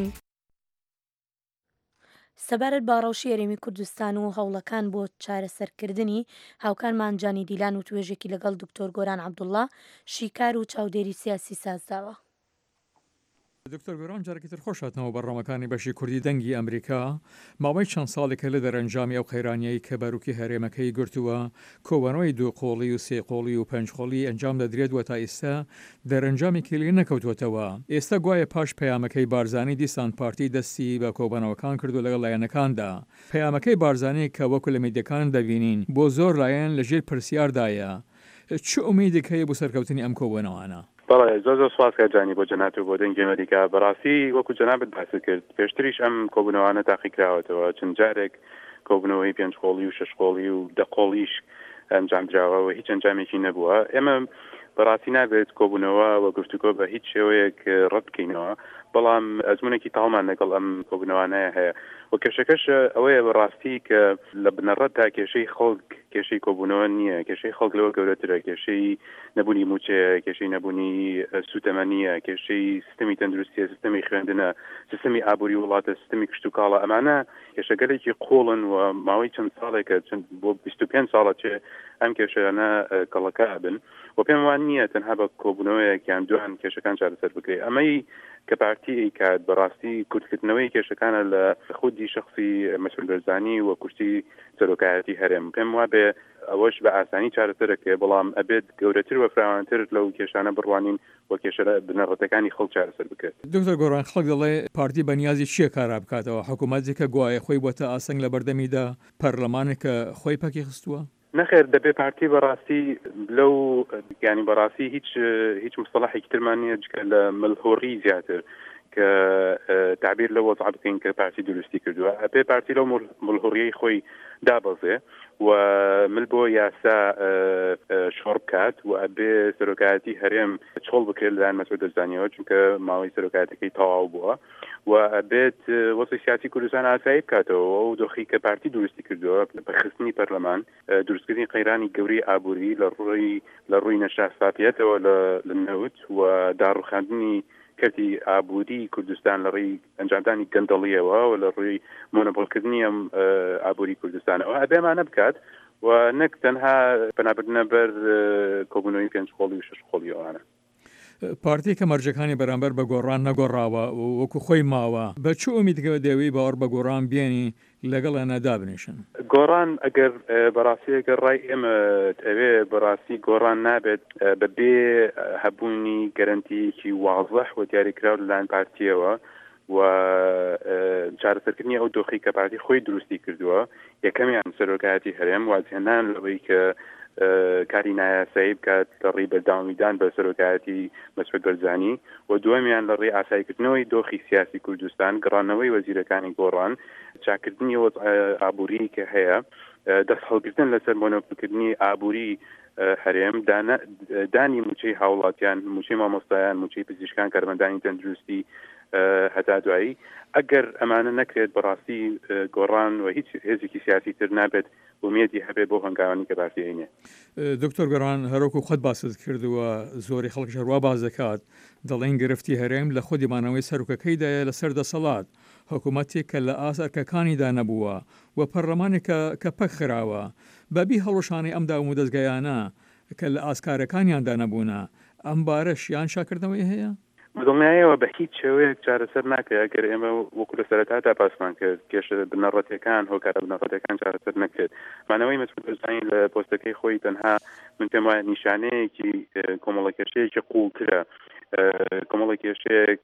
سەبارەت بە ڕەوشی هەرێمی کوردستان و هەوڵەکان بۆ چارەسەرکردنی هاوکارمان جانی دیلان و توێژێکی لەگەڵ دکتۆر گۆران عەبدوڵڵا شیکار و چاودێری سیاسی سازداوە. دکتۆر گۆران جارێکی تر خۆش هاتنەوە بەڕۆمەکانی بەشی کوردی دەنگی ئەمریکا ماوەی چەند ساڵێکە لە دەرەنجامی ئەو خەیرانیەی کە باروکی هەرێمەکەی گرتووە کۆبانەوەی دووقۆڵی و سێقۆڵی و پەنجقۆڵی ئەنجام دەدرێتوە تا ئێستا دەرەنجامێکی لێ نەکەوتوەتەوە. ئێستا گوایە پاش پەیامەکەی بارزانی دیسان پارتی دەستی بە کۆبانەوەکان کردو لەگەڵ لایەنەکاندا. پەیامەکەی بارزانی کە وەکو لە میدیەکان دەبینین بۆ زۆر لایەن لەژێر پرسیاردایە. چ ئومێدێک هەیە بۆ سەرکەوتنی ئەم کۆبوونەوانە؟ بەڵێ زۆر زۆر سوپاسکە جانی بۆ جەنات و بۆ دەنگی ئەمریکا بەڕاستی وەکو جەنابەت باس کرد پێشتریش ئەم کۆبوونەوانە تاقی کراوەتەوە چەند جارێک کۆبوونەوەی پێنجقۆڵی و شەشقۆڵی و دەقۆڵیش ئەنجام دراوەوە هیچ ئەنجامێکی نەبووە. ئێمە بەڕاستی نابێت کۆبوونەوە و گفتوگۆ بە هیچ شێوەیەک ڕەت بکەینەوە بەڵام ئەزمونێکی تاڵمان لەگەڵ ئەم کۆبوونەوانەیە هەیە و کێشەکەش ئەوەیە بەڕاستی کە لە بنەڕەتدا کێشەی خەڵک کێشەی کۆبوونەوە نییە کێشەی خەڵک لەوە گەورەترە کێشەی نەبوونی موچەیە کێشەی نەبوونی سوتەمەنیە کێشەی سیستەمی تەندروستیە سیستەمی خوێندنە سیستەمی ئابووری وڵاتە سیستەمی کشت و کاڵە ئەمانە کێشەگەلێکی قوڵن و ماوەی چەند ساڵێکە چەند بۆ بیست و پێنج ساڵە چێ ئەم کێشەیانە کەڵەکە بن و پێم وان نییە تەنها بە کۆبوونەوەیەکیان دوان کێشەکان چارەسەر بکرێت. ئەمەی کە پارتی کات بەڕاستی کورتکردنەوەی کێشەکانە لە خودی شخصی مەسئول بەرزانی و کورسی سەرۆکایەتی هەرێم پێم وا بێ ئەوەش بە ئاسانی چارەسەرەکە بەڵام ئەبێت گەورەتر و فراوانتر لەو کێشانە بڕوانین و کێشە بنەڕەتەکانی خەڵک چارەسەر بکرێت. دکتۆر گۆران خەڵک دەڵێ پارتی بەنیازی چییە کارا بکاتەوە حکوومەتێکە گوایە خۆی بۆتە ئاسنگ لە بەردەمیدا پەرلەمانێکە خۆی پەکی خستووە؟ نەخێر دەبێ پارتی بەڕاستی لەو ینی بەڕاستی هیچ هیچ مستەڵەحێکی ترمان نییە لە ملهۆڕی زیاتر کە تعبیر لە وەزع بکەین کە پارتی دروستی کردووە ئەبێ پارتی لەو ملهوڕیەی خۆی دابەزێ و مل بۆ یاسا شۆڕ بکات و ئەبێ سەرۆکایەتی هەرێم چۆڵ بکرێت لەلایەن مەسعود بەرزانیەوە چونکە ماوەی سەرۆکایەتەکەی تەواو بووە و ئەبێت وەزعی سیاسی کوردستان ئاسایی بکاتەوە و دۆخی کە پارتی دروستی کردووە بەخستنی پەرلەمان دروستکردنی قەیرانی گەوری ئابووری لە ڕووی لە ڕووی نەشاسپاپیەتەوە لە نەوت و داڕوخاندنی کەتی ئابووری کوردستان لە ڕێی ئەنجامدانی گەندەڵیەوە و لە ڕووی مۆنۆپۆلکردنی ئەم ئابووری کوردستانەوە ئەبێمانە بکات و نەک تەنها پەنابردنە بەر کۆبوونەوەی پێنج خۆڵی و شەش خۆڵی ئەوانە. پارتی کە مەرجەکانی بەرامبەر بە گۆڕان نەگۆڕاوە وەکو خۆی ماوە بە چ ئومیدگەوە دەوێت باوەڕ بە گۆڕان بێنی لەگەڵ ئەنەدا بنیشن گۆڕان ئەگەر بەڕاستی ئەگەر ڕای ئێمە ئەوێ بەڕاستی گۆڕان نابێت بەبێ هەبوونی گەرنتیەکی واضح و دیاریکراو لەلایەن پارتیەوە و چارەسەرکردنی ئەو دۆخی کە پارتی خۆی دروستی کردووە یەکەمیان سەرۆکایەتی هەرێم وازهێنان لەوەی کە کاری نایاسایی بکات لە ڕێی بەرداوامیدان بە سەرۆکایەتی مەسعود بەرزانی و دووەمیان لە ڕێی ئاساییکردنەوەی دۆخی سیاسی کوردستان گەڕانەوەی وەزیرەکانی گۆڕان چاکردنی ئابووری کە هەیە دەست هەڵگرتن لەسەر مۆنۆپۆلکردنی ئابووری هەرێم دانی موچەی هاوڵاتیان موچەی مامۆستایان موچەی پزیشکان کارمەندانی تەندروستی هەتا دوایی ئەگەر ئەمانە نەکرێت بەڕاستی گۆڕان و هیچ هێزێکی سیاسی تر نابێت ومێدی هەبێ بۆ هەنگاوانی کە باسیینێ. دکتۆر گەڕان هەروەکو خۆت باست کردووە زۆری خەڵک ژەروا باز دەکات دەڵێن گرفتی هەرێم لە خودیمانەوەی سەرۆکەکەیدایە لە سەر دەسەڵات حکوومەتێک کە لە ئاسارکەکانیدا نەبووە و پەرلەمانێکە کە پەک خراوە بەبی هەڵۆشانی ئەم داوم و دەستگایانە کە لە ئاسکارەکانیاندا نەبوونە ئەم بارەش یان شاکردنەوەی هەیە؟ دڵنیایەوە بە هیچ شێوەیەک چارەسەر ناکرێت ئەگەر ئێمە وەکو لە سەرەتادا پاسمان کرد کێشە بنەڕەتەکان هۆکارە بنەڕەتەکان چارەسەر نەکرێت مانەوەی مەسعود بەرزانی لە پۆستەکەی خۆی تەنها من پێم وایە نیشانەیەکی کۆمەڵە کێشەیەکی قوڵترە کۆمەڵە کێشەیەک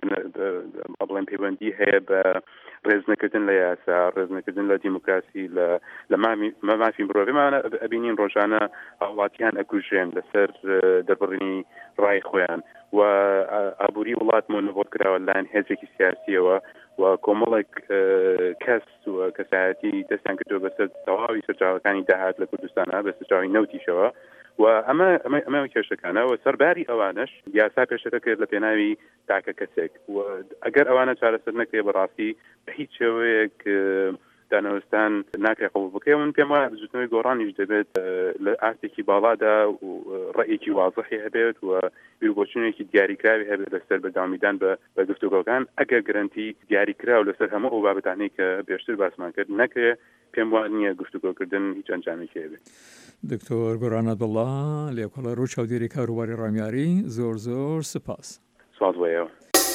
بڵێن پەیوەندی هەیە بە ڕێزنەکردن لە یاسا ڕێزنەکردن لە دیموکراسی لە مافی مرۆڤێمانە ئەبینین ڕۆژانە هاوڵاتیان ئەکوژێن لەسەر دەربڕینی ڕای خۆیان و ئابووری وڵات مۆنۆپۆل کراوە لەلایەن هێزێکی سیاسیەوە و کۆمەڵێک کەس و کەسایەتی دەستیان کردووە بەسەر تەواوی سەرچاوەکانی داهات لە کوردستانە بە سەرچاوی نەوتیشەوە و ئەمە ئەمە کێشەکانە و سەرباری ئەوانش یاسا پێشەکە کرد لە پێناوی تاکە کەسێک و ئەگەر ئەوانە چارەسەر نەکرێ بەڕاستی بە هیچ شێوەیەک دانەوەستان ناکرێت قبول بکەی من پێم وایە بزوتنەوەی گۆڕانیش دەبێت لە ئاستێکی باڵادا و ڕێیەکی وازەحی هەبێت و بیربۆچوونێکی دیاریکراوی هەبێت لەسەر بەرداوامیدان بە گفتوگۆکان ئەگەر گرنتی دیاریکراو لەسەر هەموو ئەو بابەتانەی کە پێشتر باسمان کرد نەکرێت پێم وایە نییە گفتوگۆکردن هیچ ئەنجامێکی هەبێت. دکتۆر گۆڕان عەبدوڵڵا لێکۆڵە ڕوو چاودێری کاروباری ڕامیاری زۆر زۆر سپاس. سپاس وەیەوە.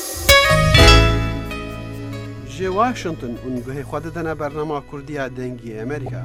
جێ واشنگتن ئونگوهەی خوا دەدەنە بەرنامە کوردیە دەنگی ئەمریکا.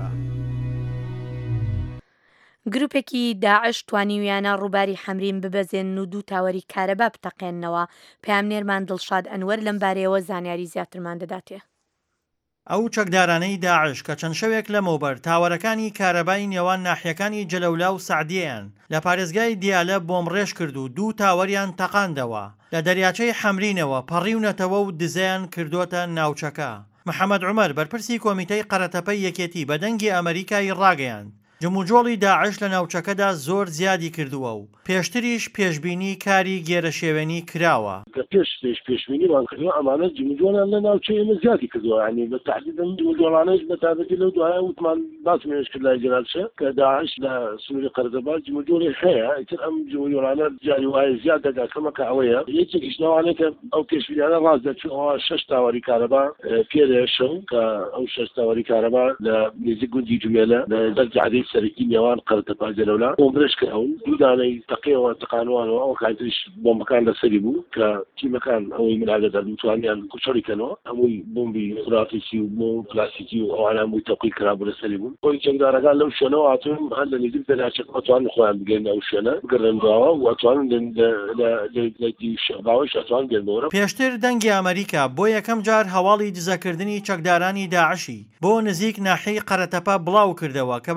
گروپێکی داعش توانیویانە ڕووباری حەمرین ببەزێن و دوو تاوەری کارەبا بتەقێننەوە پامنێرمان دڵشاد ئەنوەر لەم بارەیەوە زانیاری زیاترمان دەداتێ. ئەو چەکدارانەی داعش کە چەند شەوێک لەمەوبەر تاوەرەکانی کارەبای نێوان ناحیەکانی جەلەولا و سعدیەیان لە پارێزگای دیالە بۆم ڕێژ کرد و دوو تاوەریان تەقاندەوە لە دەریاچەی حەمرینەوە پەڕیونەتەوە و دزیان کردوتە ناوچەکە. محەممەد عومەر بەرپرسی کۆمیتەی قەرەتەپەی یەکێتی بە دەنگی ئەمریکای ڕاگەیاند جموجۆڵی داعش لە ناوچەکەدا زۆر زیادی کردووە و پێشتریش پێشبینی کاری گێرەشێوێنی کراوە. پێش پێش پێشبینیمان کردووە ئەمانە جموجۆڵیان لە ناوچەی ئێمە زیادی کردووە ینی بە تحدیدن جموجۆڵانەش بە تابەتی لەو دوایە وتمان باسمێنش کرد لای جەنابچە کە داعش لە سنووری قەرەتەبا جموجۆڵی هەیە ئیتر ئەم جموجۆڵانە جاری وایە زیاد دەگات کەمەکە ئەوەیە یەکێکیش لەوانەیە کە ئەو پێشبینیانە ڕاست دەچووەوە شەش تاوەری کارەبا پێرە شەو کە ئەو شەش تاوەری کارەبا لە نزیک گوندی جومێلە لە دەرجعدەی سەرەکی نێوان قەرەتەپا جەلەولا بۆمبرش کراون دوو دانەی تەقیەوە تەقانوانەوە ئەو کاتریش بۆمبەکان لەسەری بوو کە تیمەکان ئەوەی مناگەدار توانیان کوچەڵیکەنەوە هەمووی بۆمبی خراپیسی و بۆ پلاستیکی و ئەوانە هەمووی تەقی کرابوو لەسەری بوون خۆی چەکدارەکان لەو شوێنەوە هاتوون هەر لە نزیک دەریاچەکە ئەتوانن خۆیان بگەن ئەو شوێنە بگەڕێنەوە و ئەتوانن باوەش ئەتوان گەنەوە. پێشتر دەنگی ئەمریکا بۆ یەکەم جار هەواڵی دزەکردنی چەکدارانی داعشی بۆ نزیک ناحیەی قەرەتەپا بڵاو کردەوە کە بە پێی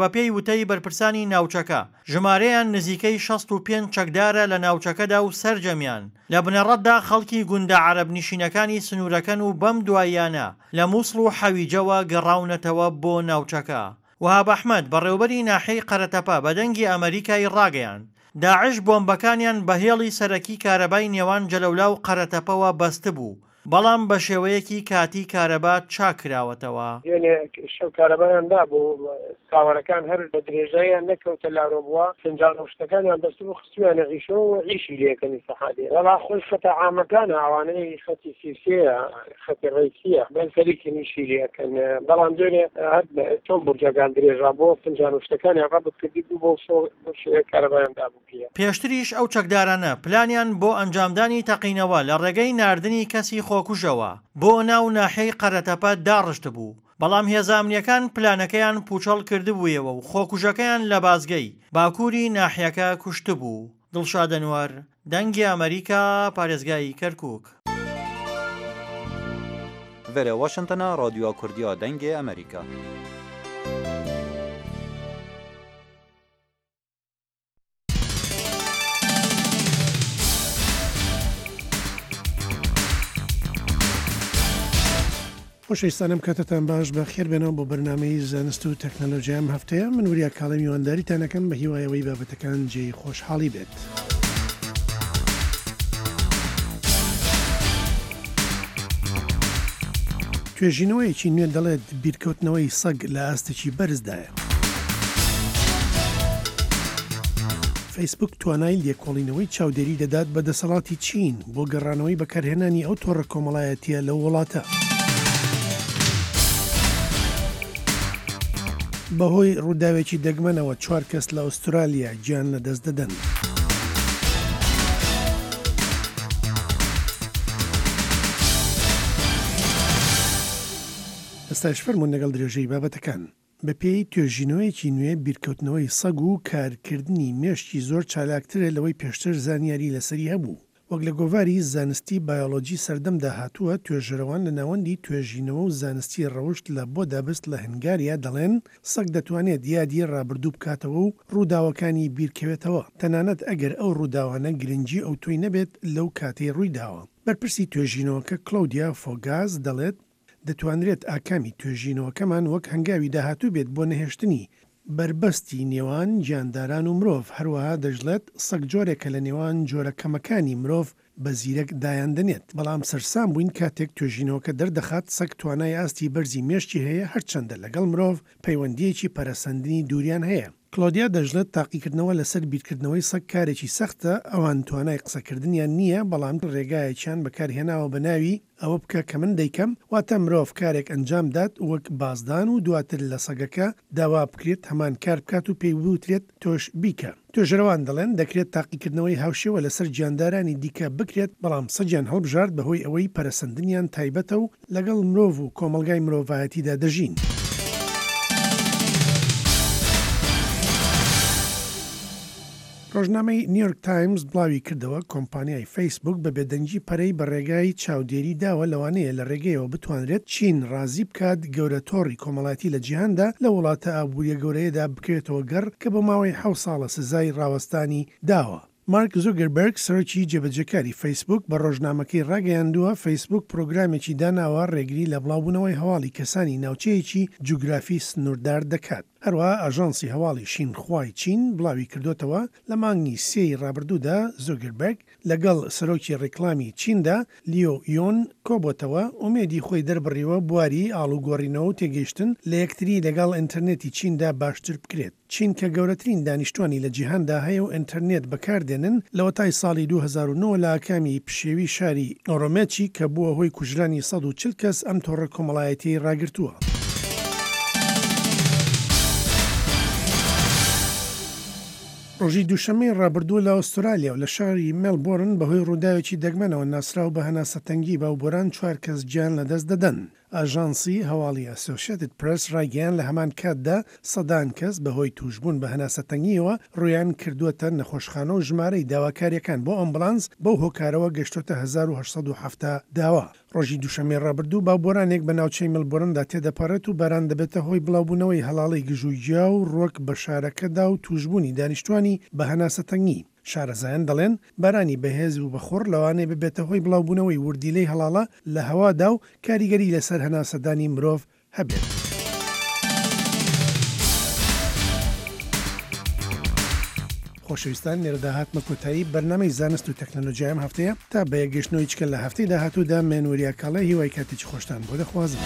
وتەی بەرپرسانی ناوچەکە ژمارەیان نزیکەی شەست و پێنج چەکدارە لە ناوچەکەدا و سەرجەمیان لە بنەڕەتدا خەڵکی گوندە عەرەب نشینەکانی سنوورەکەن و بەم دواییانە لە مووسڵ و حەویجەوە گەڕاونەتەوە بۆ ناوچەکە. وهاب ئەحمەد بەڕێوەبەری ناحەی قەرەتەپە بە دەنگی ئەمریکای ڕاگەیاند داعش بۆمبەکانیان بە هێڵی سەرەکی کارەبای نێوان جەلەولا و قەرەتەپەوە بەستە بوو بەڵام بە شێوەیەکی کاتی کارەبا چاکراوەتەوە. شەو کارەبایان دابوو ساوەرەکان هەر بە درێژایان نەکەوتە لاڕۆ بووە فنجان و شتەکانیان بەست و خستویانە ڕیشە و عیشی لێکەنی سەحادێ وەڵا خۆی خەتە عامەکانە ئەوانەی خەتی سیسیە خەتی ڕێکیە بەن خەریکی نیشی لێکەن بەڵام دوێنێ هەر تۆم بورجەکان درێژا بۆ فنجان و شتەکانیان ڕەبت کردی بوو بۆ شێوەیە کارەبایان دابوو پێ. پێشتریش ئەو چەکدارانە پلانیان بۆ ئەنجامدانی تەقینەوە لە ڕێگەی ناردنی کەسی خۆکوژەوە بۆ ناو ناحەی قەرەتەپە داڕشت بوو بەڵام هێزانامنیەکان پلانەکەیان پوچەڵ کردبوویەوە و خۆکوژەکەیان لە بازگەی باکووری ناحیەکە کوشت بوو. دڵشاد ئەنوەر دەنگی ئەمریکا پارێزگای کەرکووک. ڤێرە واشنتنە رادیۆ کوردیا دەنگی ئەمریکا. خۆشەویستانم کاتتان باش بە خێر بێنەوە بۆ بەرنامەی زانست و تەکنەلۆژیام هەفتەیە من وریا کاڵە میوانداریتانەکەم بە هیوایەوەی بابەتەکان جێی خۆشحاڵی بێت. توێژینەوەیەکی نوێ دەڵێت بیرکەوتنەوەی سەگ لە ئاستێکی بەرزدایە. فەیسبوک توانای لێکۆڵینەوەی چاودێری دەدات بە دەسەڵاتی چین بۆ گەڕانەوەی بەکارهێنانی ئەو تۆڕە کۆمەڵایەتیە لەو وڵاتە. بەهۆی ڕووداوێکی دەگمەنەوە چوار کەس لە ئوسترالیا گیان لەدەست دەدەن. ئێستاش فەرمونون لەگەڵ درێژەی بابەتەکان. بە پێی توێژینەوەیەکی نوێ بیرکەوتنەوەی سەگ و کارکردنی مێشتی زۆر چالاکترە لەوەی پێشتر زانیاری لەسەری هەبوو. وەک لە گۆڤاری زانستی بایۆلۆجی سەردەمدا هاتووە توێژەرەوان لە ناوەندی توێژینەوە و زانستی ڕەوشت لە بۆ دابست لە هەنگاریا دەڵێن سەگ دەتوانێت یادی ڕابردوو بکاتەوە و ڕووداوەکانی بیرکەوێتەوە تەنانەت ئەگەر ئەو ڕووداوانە گرنگی ئەو توی نەبێت لەو کاتەی ڕوویداوە. بەرپرسی توێژینەوەکە کلۆدیا فۆگاز دەڵێت دەتوانرێت ئاکامی توێژینەوەکەمان وەک هەنگاوی داهاتوو بێت بۆ نەهێشتنی بربەستی نێوان گیانداران و مرۆڤ هەروەها دەژڵێت سەگ جۆرێکە لە نێوان جۆرەکەمەکانی مرۆڤ بە زیرەک دایاندنێت بەڵام سەرسام بووین کاتێک توێژینەوەکە دەردەخات سەگ توانای ئاستی بەرزی مێشتی هەیە هەرچەندە لەگەڵ مرۆڤ پەیوەندیەکی پەرەسەندنی دووریان هەیە. کلۆدیا دەژڵێت تاقیکردنەوە لەسەر بیرکردنەوەی سەگ کارێکی سەختە ئەوان توانای قسەکردنیان نییە بەڵام ڕێگایەکیان بەکارهێناوە بە ناوی ئەوە بکە کە من دەیکەم واتە مرۆڤ کارێک ئەنجام دات وەک بازدان و دواتر لە سەگەکە داوا بکرێت هەمان کار بکات و پێی بوترێت تۆش بیکە. توێژەرەوان دەڵێن دەکرێت تاقیکردنەوەی هاوشێوە لەسەر گیاندارانی دیکە بکرێت بەڵام سەگیان هەڵبژارد بەهۆی ئەوەی پەرەسەندنیان تایبەتە و لەگەڵ مرۆڤ و کۆمەلگای مرۆڤایەتیدا دەژین. ڕۆژنامەی نیویۆرک تایمز بڵاوی کردەوە کۆمپانیای فەیسبوک بە بێدەنگی پەرەی بە ڕێگای چاودێری داوە لەوانەیە لە ڕێگەیەوە بتوانرێت چین ڕازی بکات گەورە تۆڕی کۆمەڵاتی لە جیهاندا لە وڵاتە ئابوووریە گەورەیەدا بکرێتەوە گەڕ کە بە ماوەی حەوت ساڵە سزای ڕاوەستانی داوە. مارک زوگەربەرگ سەرۆکی جێبەجەکاری فەیسبوک بە ڕۆژنامەکەی ڕاگەیاندووە فەیسبوک پرۆگرامێکی داناوە ڕێگری لە بڵاوبوونەوەی هەواڵی کەسانی ناوچەیەکی جوگرافی سنووردار دەکات. هەروە ئاژانسی هەواڵی شینخوای چین بڵاوی کردوتەوە لە مانگی سێی ڕابردوودا زوگەربەرگ لەگەڵ سەرۆکی ڕێکلامی چیندا لیۆ یۆن کۆبۆتەوە ئومێدی خۆی دەربڕیوە بواری ئاڵوگۆڕینەوە و تێگەیشتن لە یەکتری لەگەڵ ئینتەرنێتی چیندا باشتر بکرێت. چین کە گەورەترین دانیشتوانی لە جیهاندا هەیە و ئینتەرنێت بەکاردێنن لەوەتای ساڵی دوو هەزار و نۆ لە ئاکامی پشێوی شاری ئۆڕۆمێچی کە بووە هۆی کوژرانی سەد و چل کەس ئەم تۆڕە کۆمەڵایەتی ڕاگرتووە. ڕۆژی دووشەمەی ڕابردووە لە ئوسترالیا و لە شاری مێلبۆرن بەهۆی ڕووداوێکی دەگمەنەوە ناسرااو بە هەناسەتەنگی باوبۆران چوار کەس گیان لەدەست دەدەن. ئاژانسی هەواڵی ئەسۆسیێتد پرس ڕایگەیان لە هەمان کاتدا سەدان کەس بەهۆی توشبوون بە هەناسەتەنگیەوە ڕویان کردووەتە نەخۆشخانە و ژمارەی داواکاریەکان بۆ ئەمبولانس بەو هۆکارەوە گەشتۆتە هەزار و هەشت سەد و هەفتە داوا. ڕۆژی دووشەمەی ڕابردوو باوبۆرانێک بە ناوچەی ملبۆرندا تێدەپەڕێت و باران دەبێتە هۆی بڵاوبوونەوەی هەڵاڵی گژوویجیا و ڕۆک بە شارەکەدا و توشبوونی دانیشتوانی بە هەناسەتەنگی. شارەزایان دەڵێن بارانی بەهێز و بەخۆر لەوانەیە ببێتە هۆی بڵاوبوونەوەی وردیلەی هەڵاڵە لە هەوادا و کاریگەری لەسەر هەناسەدانی مرۆڤ هەبێت. خۆشەویستان لێرەدا هاتمە کۆتایی بەرنامەی زانست و تەکنۆلۆژیام هەفتەیە تا بە یەکگەشتنەوەی چکە لە هەفتەی داهاتوودا مێنوەریا کاڵە هیوای کاتێکی خۆشتان بۆ دەخوازم.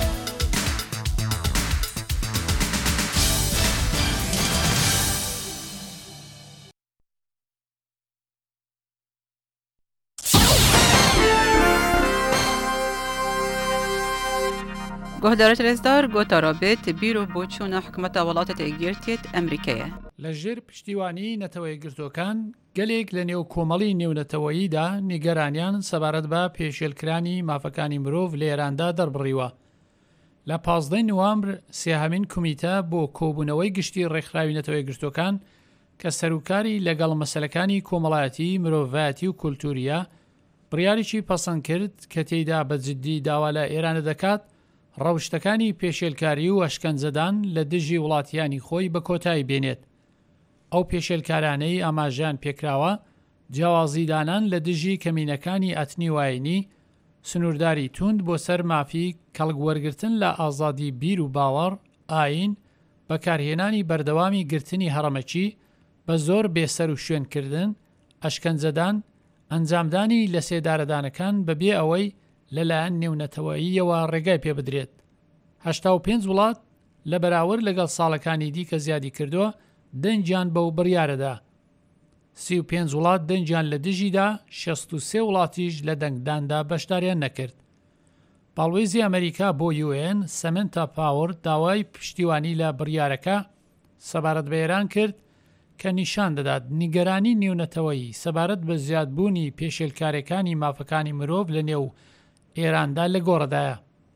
گهدارت رزدار گوتا رابط بیرو بوچونا حکومت ولاتت ایگیرتیت امریکیه. لەژێر پشتیوانی نەتەوەی گرتوەکان گەلێک لە نێو کۆمەڵی نێونەتەوەییدا نیگەرانیان سەبارەت بە پێشێلکرانی مافەکانی مرۆڤ لە ئێراندا دەربڕیوە. لە پازدەی نوامبر سێهەمین کومیتە بۆ کۆبوونەوەی گشتی ڕێکخراوی نەتەوەی گرتوەکان کە سەرۆکاری لەگەڵ مەسەلەکانی کۆمەڵایەتی مرۆڤایەتی و کولتوریە بڕیارێکی پەسەند کرد کە تێیدا بەجددی داوا لە ئێرانە دەکات ڕەوشتەکانی پێشێلکاری و ئەشکەنجەدان لە دژی وڵاتیانی خۆی بە کۆتایی بێنێت. ئەو پێشێلکارانەی ئاماژیان پێکراوە جیاوازیدانان لە دژی کەمینەکانی ئەتنی واینی، سنوورداری توند بۆ سەر مافی کەڵگوەرگرتن لە ئازادی بیر و باوەڕ، ئاین، بەکارهێنانی بەردەوامی گرتنی هەڕەمەچی بە زۆر بێسەر و شوێنکردن، ئەشکەنجەدان، ئەنجامدانی لە سێدارەدانەکان بەبێ ئەوەی لەلایەن نێونەتەوەییەوە ڕێگای پێ بدرێت. هەشتا و پێنج وڵات لە بەراورد لەگەڵ ساڵەکانی دیکە زیادی کردووە دەنجیان بەو بڕیارەدا. سی و پێنج وڵات دەنجیان لە دژیدا، شەست و سێ وڵاتیش لە دەنگداندا بەشداریان نەکرد. باڵوێزی ئەمریکا بۆ یو ئێن سەمنتا پاوەر داوای پشتیوانی لە بڕیارەکە سەبارەت بە ئێران کرد کە نیشان دەدات نیگەرانی نێونەتەوەیی سەبارەت بە زیادبوونی پێشێلکارەکانی مافەکانی مرۆڤ لە نێو ئێراندا لە گۆڕدایە.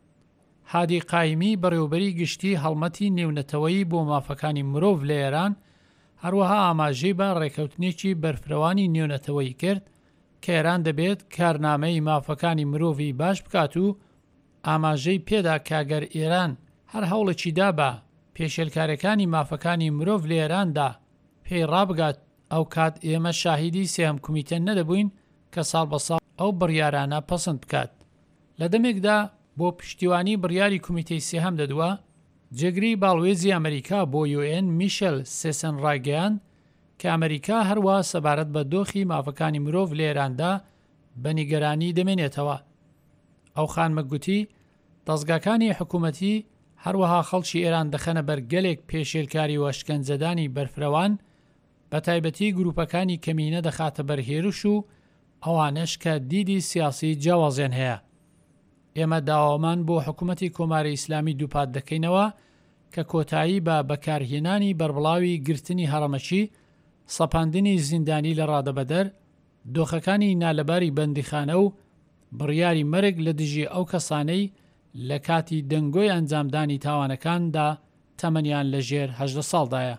هادی قایمی بەڕێوەبەری گشتی هەڵمەتی نێونەتەوەیی بۆ مافەکانی مرۆڤ لە ئێران هەروەها ئاماژەی بە ڕێکەوتنێکی بەرفرەوانی نێونەتەوەیی کرد کە ئێران دەبێت کارنامەی مافەکانی مرۆڤی باش بکات و ئاماژەی پێدا کاگەر ئێران هەر هەوڵێکی دا بە پێشێلکارەکانی مافەکانی مرۆڤ لە ئێراندا پێی ڕابگات ئەو کات ئێمە شاهیدی سێهەم کومیتە نەدەبووین کە ساڵ بە ساڵ ئەو بڕیارانە پەسەند بکات. لە دەمێکدا بۆ پشتیوانی بڕیاری کومیتەی سێهەم دەدووە جێگری باڵوێزی ئەمریکا بۆ یو ئێن میشل سێسن ڕاگەیان کە ئەمریکا هەروە سەبارەت بە دۆخی مافەکانی مرۆڤ لە ئێراندا بە نیگەرانی دەمێنێتەوە. ئەو خانمەگوتی دەستگاکانی حکوومەتی هەروەها خەڵکی ئێران دەخەنە بەر گەلێک پێشێلکاری و ئەشکەنجەدانی بەرفرەوان بە تایبەتی گروپەکانی کەمینە دەخاتە بەرهێرش و ئەوانش کە دیدی سیاسی جیاوازیان هەیە. ئێمە داوامان بۆ حکوومەتی کۆماری ئیسلامی دووپات دەکەینەوە کە کۆتایی بە بەکارهێنانی بەربڵاوی گرتنی هەڕەمەچی، سەپاندنی زیندانی لە ڕادەبەدەر، دۆخەکانی نالەباری بەندیخانە و بڕیاری مەرگ لە دژی ئەو کەسانەی لە کاتی دەنگۆی ئەنجامدانی تاوانەکاندا تەمەنیان لە ژێر هەژدە ساڵدایە.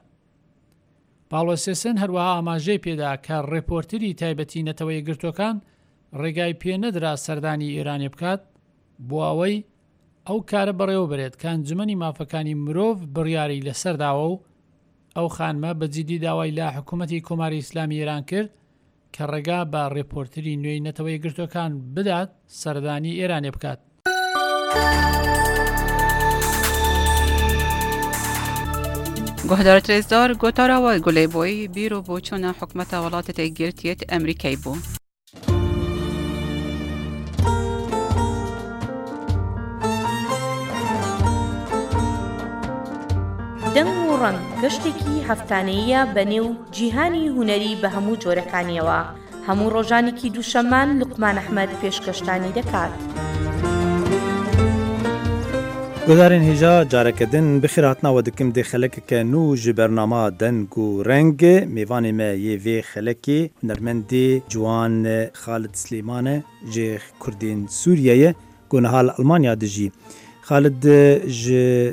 باڵوەسێسن هەروەها ئاماژەی پێدا کە ڕێپۆرتری تایبەتی نەتەوەی گرتوەکان ڕێگای پێ نەدرا سەردانی ئێرانی بکات بۆ ئەوەی ئەو کارە بەڕێوە برێت کە ئەنجومەنی مافەکانی مرۆڤ بڕیاری لەسەرداوە و ئەو خانمە بەجددی داوای لا حکوومەتی کۆماری ئیسلامی ئێران کرد کە ڕێگا بە ڕێپۆرتری نوێی نەتەوەی گرتوەکان بدات سەردانی ئێرانێ بکات. گهدارت رزدار گوتارا و گله بوی بیرو بوچونا حکومت ولاتت ایگیرتیت امریکای بو. دەنگ و ڕەنگ گەشتێکی هەفتانەیە بە نێو جیهانی هونەری بە هەموو جۆرەکانیەوە. هەموو ڕۆژانێکی دووشەمان لوقمان ئەحمەد پێشکەشتانی دەکات. گزارên hêja carekedin bixîr hatinawe dikim dê xelekeke nû ji bernama deng û rengê mêvanê me yê vê xelekê hunermendê ciwan Xalid Slêman e ji Kurdên Sûriyeyê gonehal Almanya dijî. خالد ج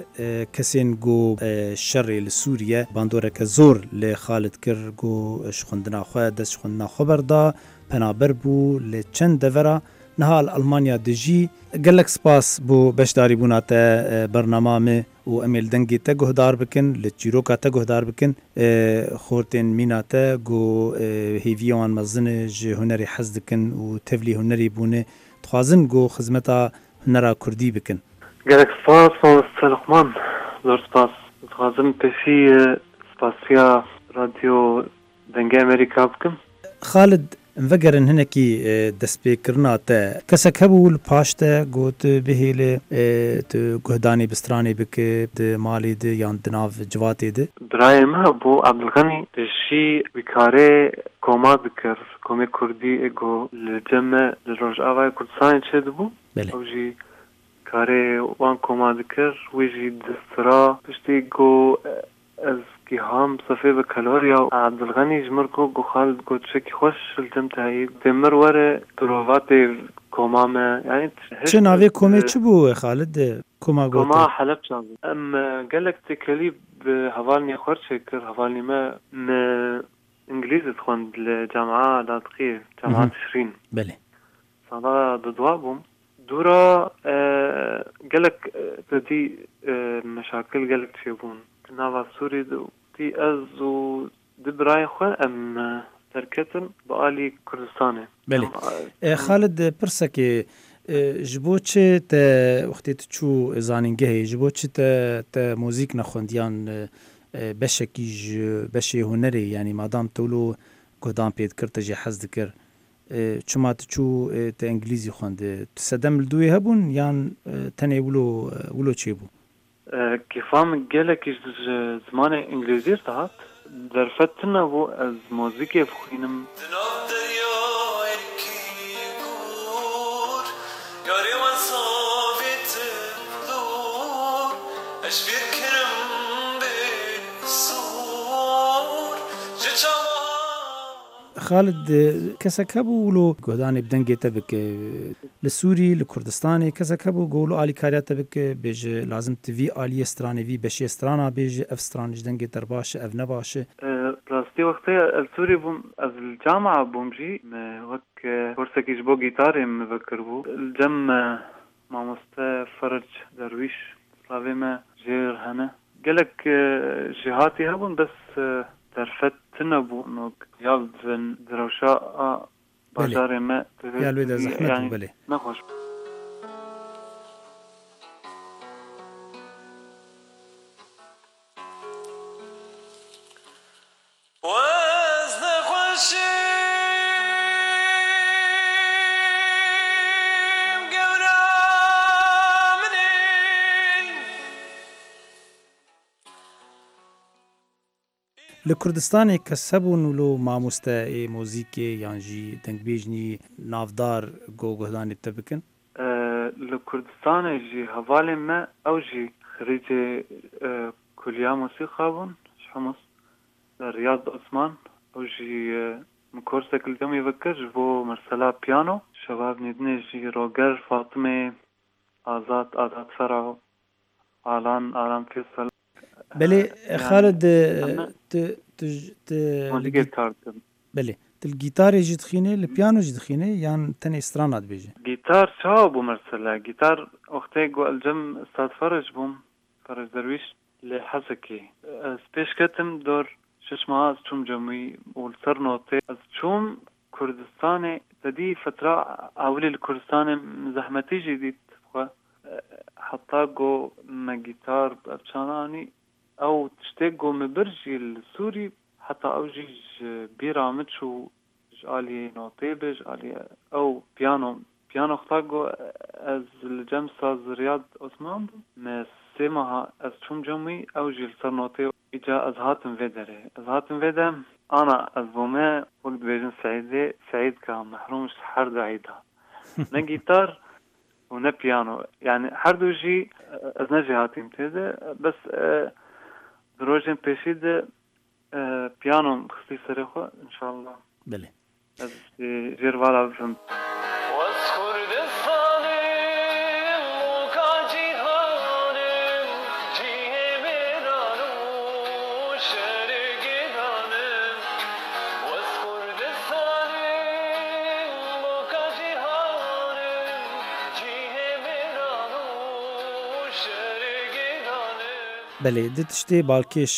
کەسێن گۆ شەڕێ لە سووریە باندۆرەکە زۆر لێ خالد کرد گۆ شخوندناخوا دەست خوندناخوا بەردا پەنابەر بوو لە چەند دەڤەرە نەها لە ئەڵمانیا دژی gelek spas بۆ beşdarî bûna te bernamame û em ê li dengê te guhdar bikin li çîroka te guhdar bikin xortên mîna te got hêviya wan mezin e ji hunerê hez dikin û tevlî hunerî bûne dixwazin got xizmeta hunera Kurdî bikin. Gelek spas Selixman zor spas dixwazim pêşî spasiya radyo dengê Amerîka bikim. Xalid vegerin hinekî destpêkirina te kesek hebû li paş te got bihêle tu guhdanê bi stranê bike di malê de yan di nav civatê de? Birayê me bû Ebdilganî dijî wî karê koma dikir komê Kurdî got li cem me li Rojavayê Kurdistanê çê dibû ew jî karê wan koma dikir wî jî distira piştî got ez ham sefê bi kaloriya Ebdilganî ji mir got got Xalid got tişekî xweş li cem te heyî dê mir were tu rovatê koma me yani çi navê komê çi bû Xalid koma got koma Helepça bû em gelek têkelî bi hevalnê xwe çêkir hevalnê me me İngilîzî dixwend li Camiya Latîqiyê Camiya Tişrîn belê sala di dua bûm dûra gelek tedî meşakil gelek çêbûn nava Sûrî tî ez û di birayê xwe em derketin bi alî Kurdistanê. Belê. Xalid pirsekê ji bo çi te wextê tu çû zanîngehê ji bo çi te te mûzîk nexwendiyan beşekî ji beşê hunerê yanî madam tewlo guhdan pê dikir te jê hez dikir çima tu çû te İngilîzî xwendî tu sedem li dûyê hebûn yan tenê wilo wilo çêbû? Kêfam gelekî ji zimanê İngilîzî dihat derfet tune bû ez mûzîkê bixwînim Xalid kesek hebû wilo guhdanê bi dengê te bike li Sûrî li Kurdistanê kesek hebû got wilo alîkariya te bike bêje lazim tu vî aliyê stranê vî beşê strana bêje ev stran ji dengê te baş e ev ne baş e rastî wextê li Sûrî bûm ez li camiya bûm jî wek kursekî ji bo gîtarê min vekiribû li cem me mamoste Fereç Derwîş slavê me jêr hene gelek jêhatî hebûn bes derfet tune bû ya di rewşa bajarê me ya wê de zehmet bû belê nexweş li Kurdistanê kes hebûn wilo mamosteê mûzîkê yan jî dengbêjnî navdar got guhdanê te bikin? Li Kurdistanê jî hevalên me ew jî xirîcê kuliya musîqa bûn ji Hims Riyad Osman ew jî min korsek li demê vekir ji bo mersela piyano şevavnêdinê jî Roger Fatımê Azad Azad Fera Alan Alan Fêsal belê Xalid belê tu li gîtarê jî dixînî li piyano jî dixînî yan tenê strana dibêje gîtar çawa bû mesela gîtar wextê got li cem Stad Fereç bûm Fereç Derwîş li Hesekê ez pêş ketim dor şeş meha ez çûm cemî û li ser notê ez çûm Kurdistanê tedî fetra awilê li Kurdistanê zehmetî jî dît xwe heta got me gîtar çananî ew tiştê got me bir jî li Sûrî heta ew jî ji bîra min çû ji aliyê notê bê ji aliyê ew piyano piyano xeta got ez li cem saz Riyad Osman bûm me sê meha ez çûm cemî ew jî li ser notê îca ez hatim vê derê ez hatim vê de ana ez bû me wek dibêjin Seîdê Seîd ka mehrûm ji her du eyda ne gîtar û ne piyano yani her du jî ez ne jî hatîm tê de bes di rojên pêşî de piyanom xistî serê xwe inşallah belê ez jêr vala bifim بله دی تشتی بالکش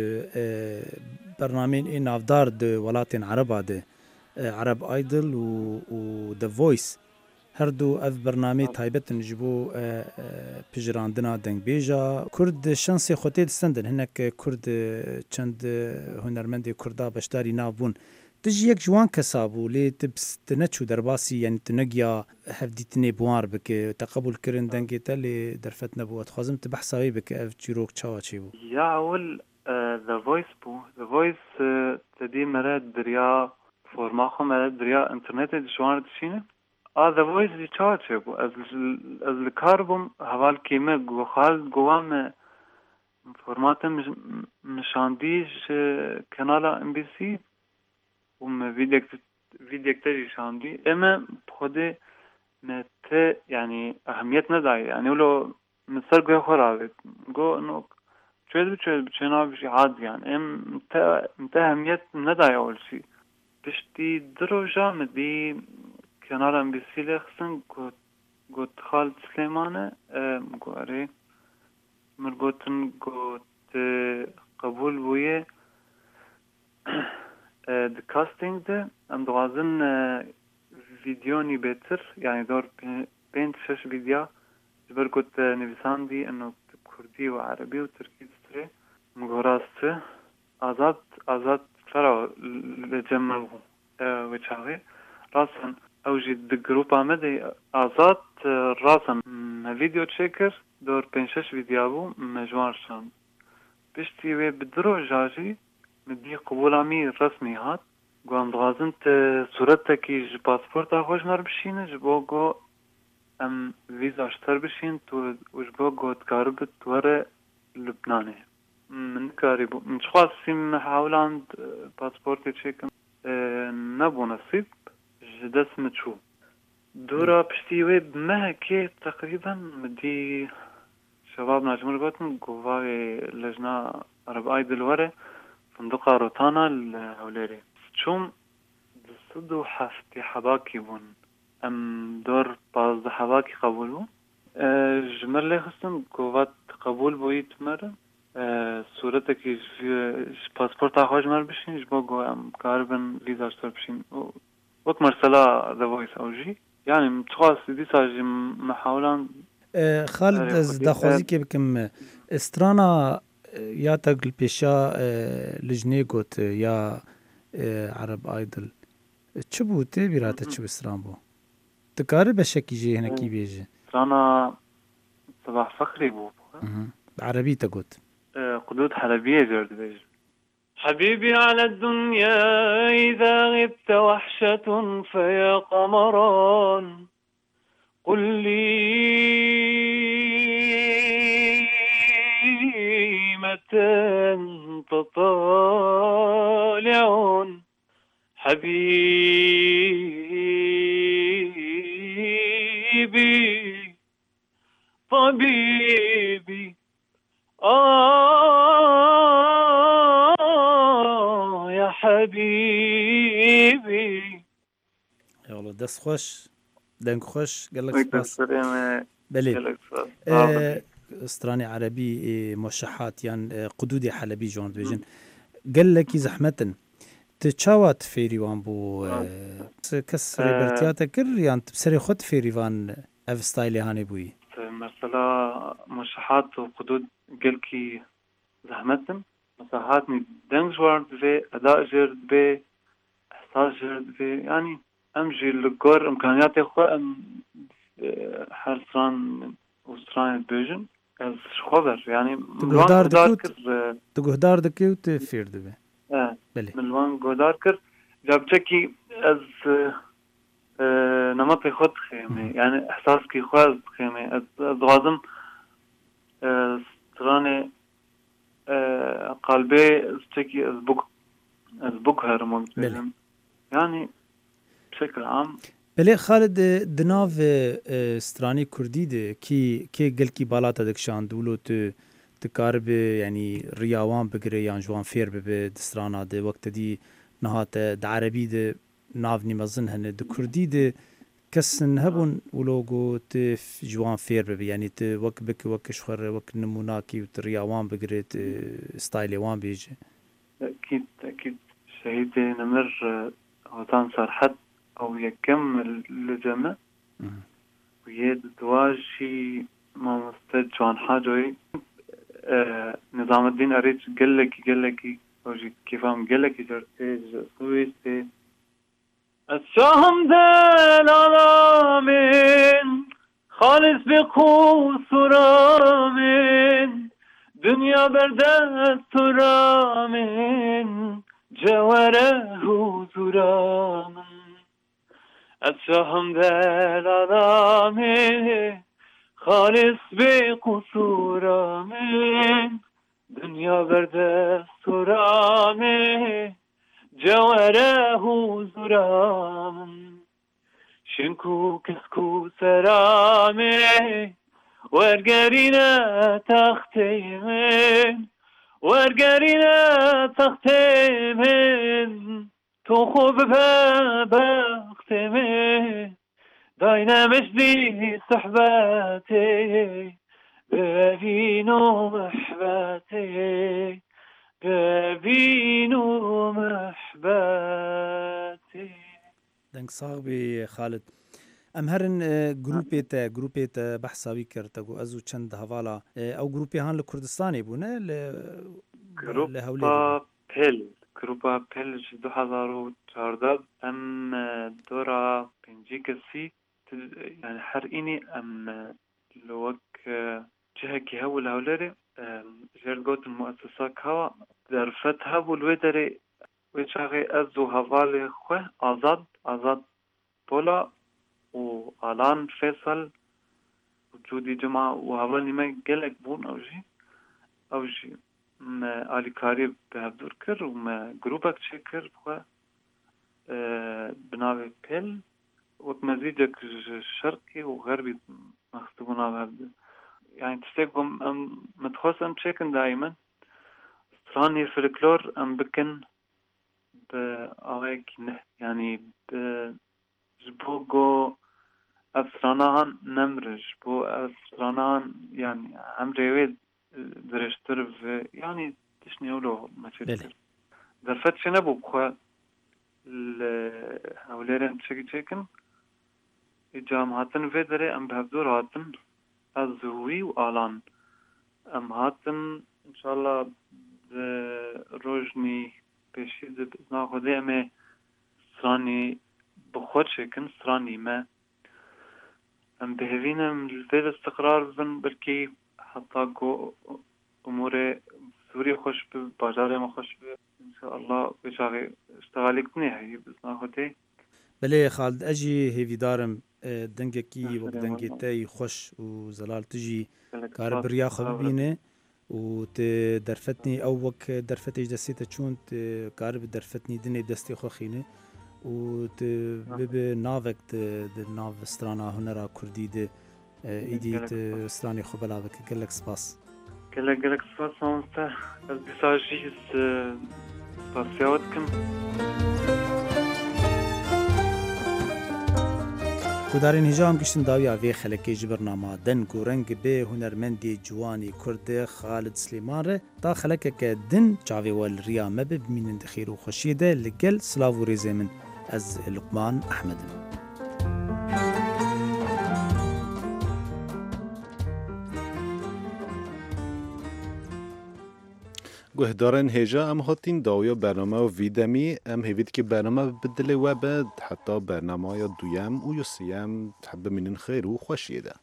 برنامه این نافدار ده ولاتین عربا ده عرب آیدل و و The Voice هر دو اف برنامه تایبت نجبو پجراندنا دنگ بیجا کرد شانسی خوتی دستندن هنک کرد چند هنرمند کردا بشداری نابون تجي يك جوان كسابو لي تبس تنچو درباسي يعني تنقيا هفديتني بوار بك تقبل كرن دنگي تالي درفتنا بو اتخازم تبحثاوي بك اف جيروك تشاوا تشيبو يا اول ذا فويس بو ذا فويس تدي مراد دريا فورماخو مراد دريا انترنت جوان تشينه اه ذا فويس دي تشاوا تشيبو از از الكاربوم هوال كيمه جو خال جوام فورمات مشانديش كنالا ام بي سي وم فيديو فيديو كتير شاندي اما بخده مت يعني اهميت نداي يعني ولو مصر جو خرابت جو انه شوية بشوية بتشينا بشي عادي يعني ام مت مت اهميت نداي اول شيء بشتي دروجة مدي كنال ام بي سي لخسن جو جو خالد سليمانة جو اري مرقوتن جو قبول بويه د کاستینگ ده ام دوازن فيديوني بيتر يعني دور بين شش فيديو جبر كنت نفساندي انه كردي وعربي وتركي دستري مغراسته آزاد آزاد فرا لجمعه وچاوي راسن اوجي د جروب آمده آزاد راسن فيديو تشيكر دور بين شش فيديو بو مجوار شان بشتي وي بدرو جاجي مدي قبولامي رسمي هات قوام دغازن صورتك جي باسبورت اخوش نار بشين جبو قو ام فيزا اشتر بشين تو وجبو قو تقارب توري لبناني من قاربو من شخص سيم حاولان باسبورت تشيكم اه نبو نصيب جدس متشو دورا بشتيوي بمهكي تقريبا مدي شبابنا جمهور قوتن قواي لجنة عرب ايدل وري فندقة روتانا الهوليري شوم دستدو حفتي حباكي بون ام دور باز حباكي قبول بون أه جمر لي خستن قوات قبول بويت مرة أه صورتك باسبورت اخواج مر بشين جبو قو ام قاربن فيزا اشتر بشين وقت مرسلا ذا فويس او جي يعني متخواص دي ساجي محاولان أه خالد از داخوازي كي بكم استرانا یا تقل پیشا لجنه گوت یا عرب آیدل چه بود تی بیراته چه بستران بو تکاره بشکی جی هنکی بیجه انا صباح فخري بو عربي تقول قدود حلبية جرد بيجي حبيبي على الدنيا إذا غبت وحشة فيا قمران قل لي متى أنت طالع حبيبي طبيبي آه يا حبيبي يا والله دست خوش دنگ خوش قال لك سباس بلي استراني عربي موشحات يعني قدودي حلبي جون بيجن قال لك زحمة تشاوات فيريوان بو كسر برتياتا كر يعني تبسري خد فيريوان اف ستايلي هاني بوي مرسلا موشحات وقدود قال كي زحمة مساحاتني دنج جوارد في اداء جرد بي احساس جرد بي يعني امجي لقور امكانياتي خو ام حال سران وستران بيجن از خبر يعني تقهدار دكوت تقهدار دكوت فير دبي اه بلي ملوان قهدار كر جاب تشكي از اه نمطي خد خيمي يعني احساس كي خواز خيمي از غازم اه ستراني اه قلبي تشكي از بوك از بوكهر ممكن يعني بشكل عام بله خالد دناو سترانی کردی ده کی کی گل کی بالا تا دکشان دولو تو تکار به یعنی ریاوان بگره یان جوان فێر ببێ دسترانە دێ وەکتەدی نەهاتە دعربی دێ ناونی مەزن هەنێ د کوردی دێ کەسن هەبوون ولۆگۆ ت جوان فێر ببێ یعنی ت وەک بک وەکش خوێ وەک نموناکی و ریاوان بگرێت ستایلێوان بێژێ أكيد أكيد شهيد نمر هوتان صرحت أو يكمل لجمع ويد دواجي ما مستد جوان حاجوي آه نظام الدين أريد قال لك قال لك وجي كيفهم قال لك جرتي سويتي الشهم دل علامين خالص بقصور من دنيا بردست رامن جواره زرامن الشهم دل علامين خالص بقصور من دنيا بردست رامن جواره زرامن شنكو كسكو سرامي ورقرينا تختيمن ورقرينا تختيمن تخوب بختمن داينا مجدي صحباتي بابينو محباتي بابينو محباتي دەنگ ساغبی خالد ئەم هەرن گروپێتە گروپێتە بەحساوی کردەگو ئەز و چەند هەواڵە ئەو گروپی هاان لە کوردستانی بوونە لە هەولێر پێل گروپا پێل دو هەزار و چواردە ئەم دۆرە پێنجی کەسی یعنی هەر ئینی ئەم لە وەک جهەکی هەبوو لە هەولێرێ ژێر گوتن مؤسسە کاوە دەرفەت هەبوو لێ دەرێ ويشاغي أزو هفالي خوه آزاد آزاد بولا وآلان فيصل وجودي جماعة وهفالي ما قلق بون أو جي أو جي ما آلي كاري بهبدور كر وما جروبك شكر بخوه اه بناوي بيل وك مزيجك شرقي وغربي مخصوبنا بهبدور يعني تستيقهم أم متخص أم شكن دائما ستراني فلكلور أم بكن بأويك يعني بجبوغو أفرانان نمرج بو أفرانان يعني عمري ويد درشتر يعني تشني أولو ما تشكر درفت شنبو بخوا الهوليرين تشكي تشكن إجام هاتن في دري أم بهبدور هاتن الزهوي وآلان أم هاتن إن شاء الله روجني بشيء بإذن خدي أمي سراني بخور شكن سراني ما أم بهذينا من البيت استقرار بن بركي حتى جو أموري سوري خوش بباجاري ما خوش إن شاء الله بشاغي اشتغالك نهاية بإذن خدي بله خالد أجي هيفي دارم دنگكي وك دنگي تاي خوش وزلال تجي كار بريا خبينه و ت درفتني او وك درفتي دستي چون كار درفتني دني دستي خوخينه و ت بب نافك د ناف سترانا هنرا كردي د ايديت ستراني خبلا وك قالك سباس قالك قالك سباس انت البساجيز سباسياتكم کودارین هجام گشتن داویا وی خلکی جبرنامه دن گورنگ به هنرمندی جوانی کرد خالد سلیمان ره تا خلک که دن چاوی ول ریا مب بمینند خیر و خوشی ده لگل سلاو ریزمن از لقمان احمد گهدارن هجا ام هاتین داویا برنامه و ویدمی ام هیوید که برنامه بدله و بعد حتی برنامه یا دویم و یا سیم تحب منین خیر و خوشیه ده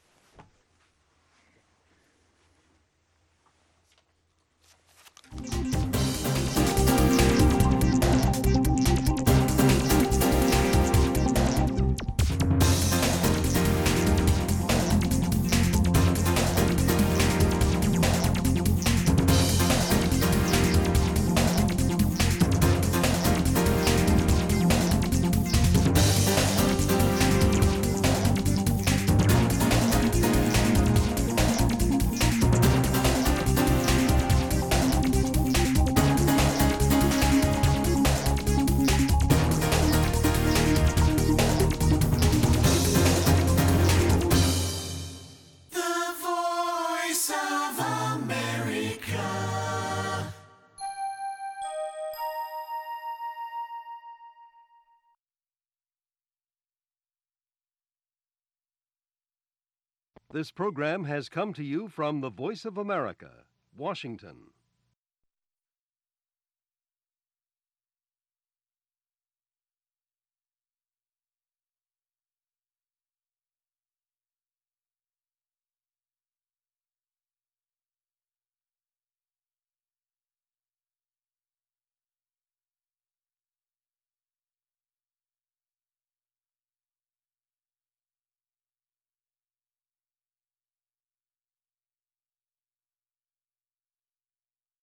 This program has come to you from the Voice of America, Washington.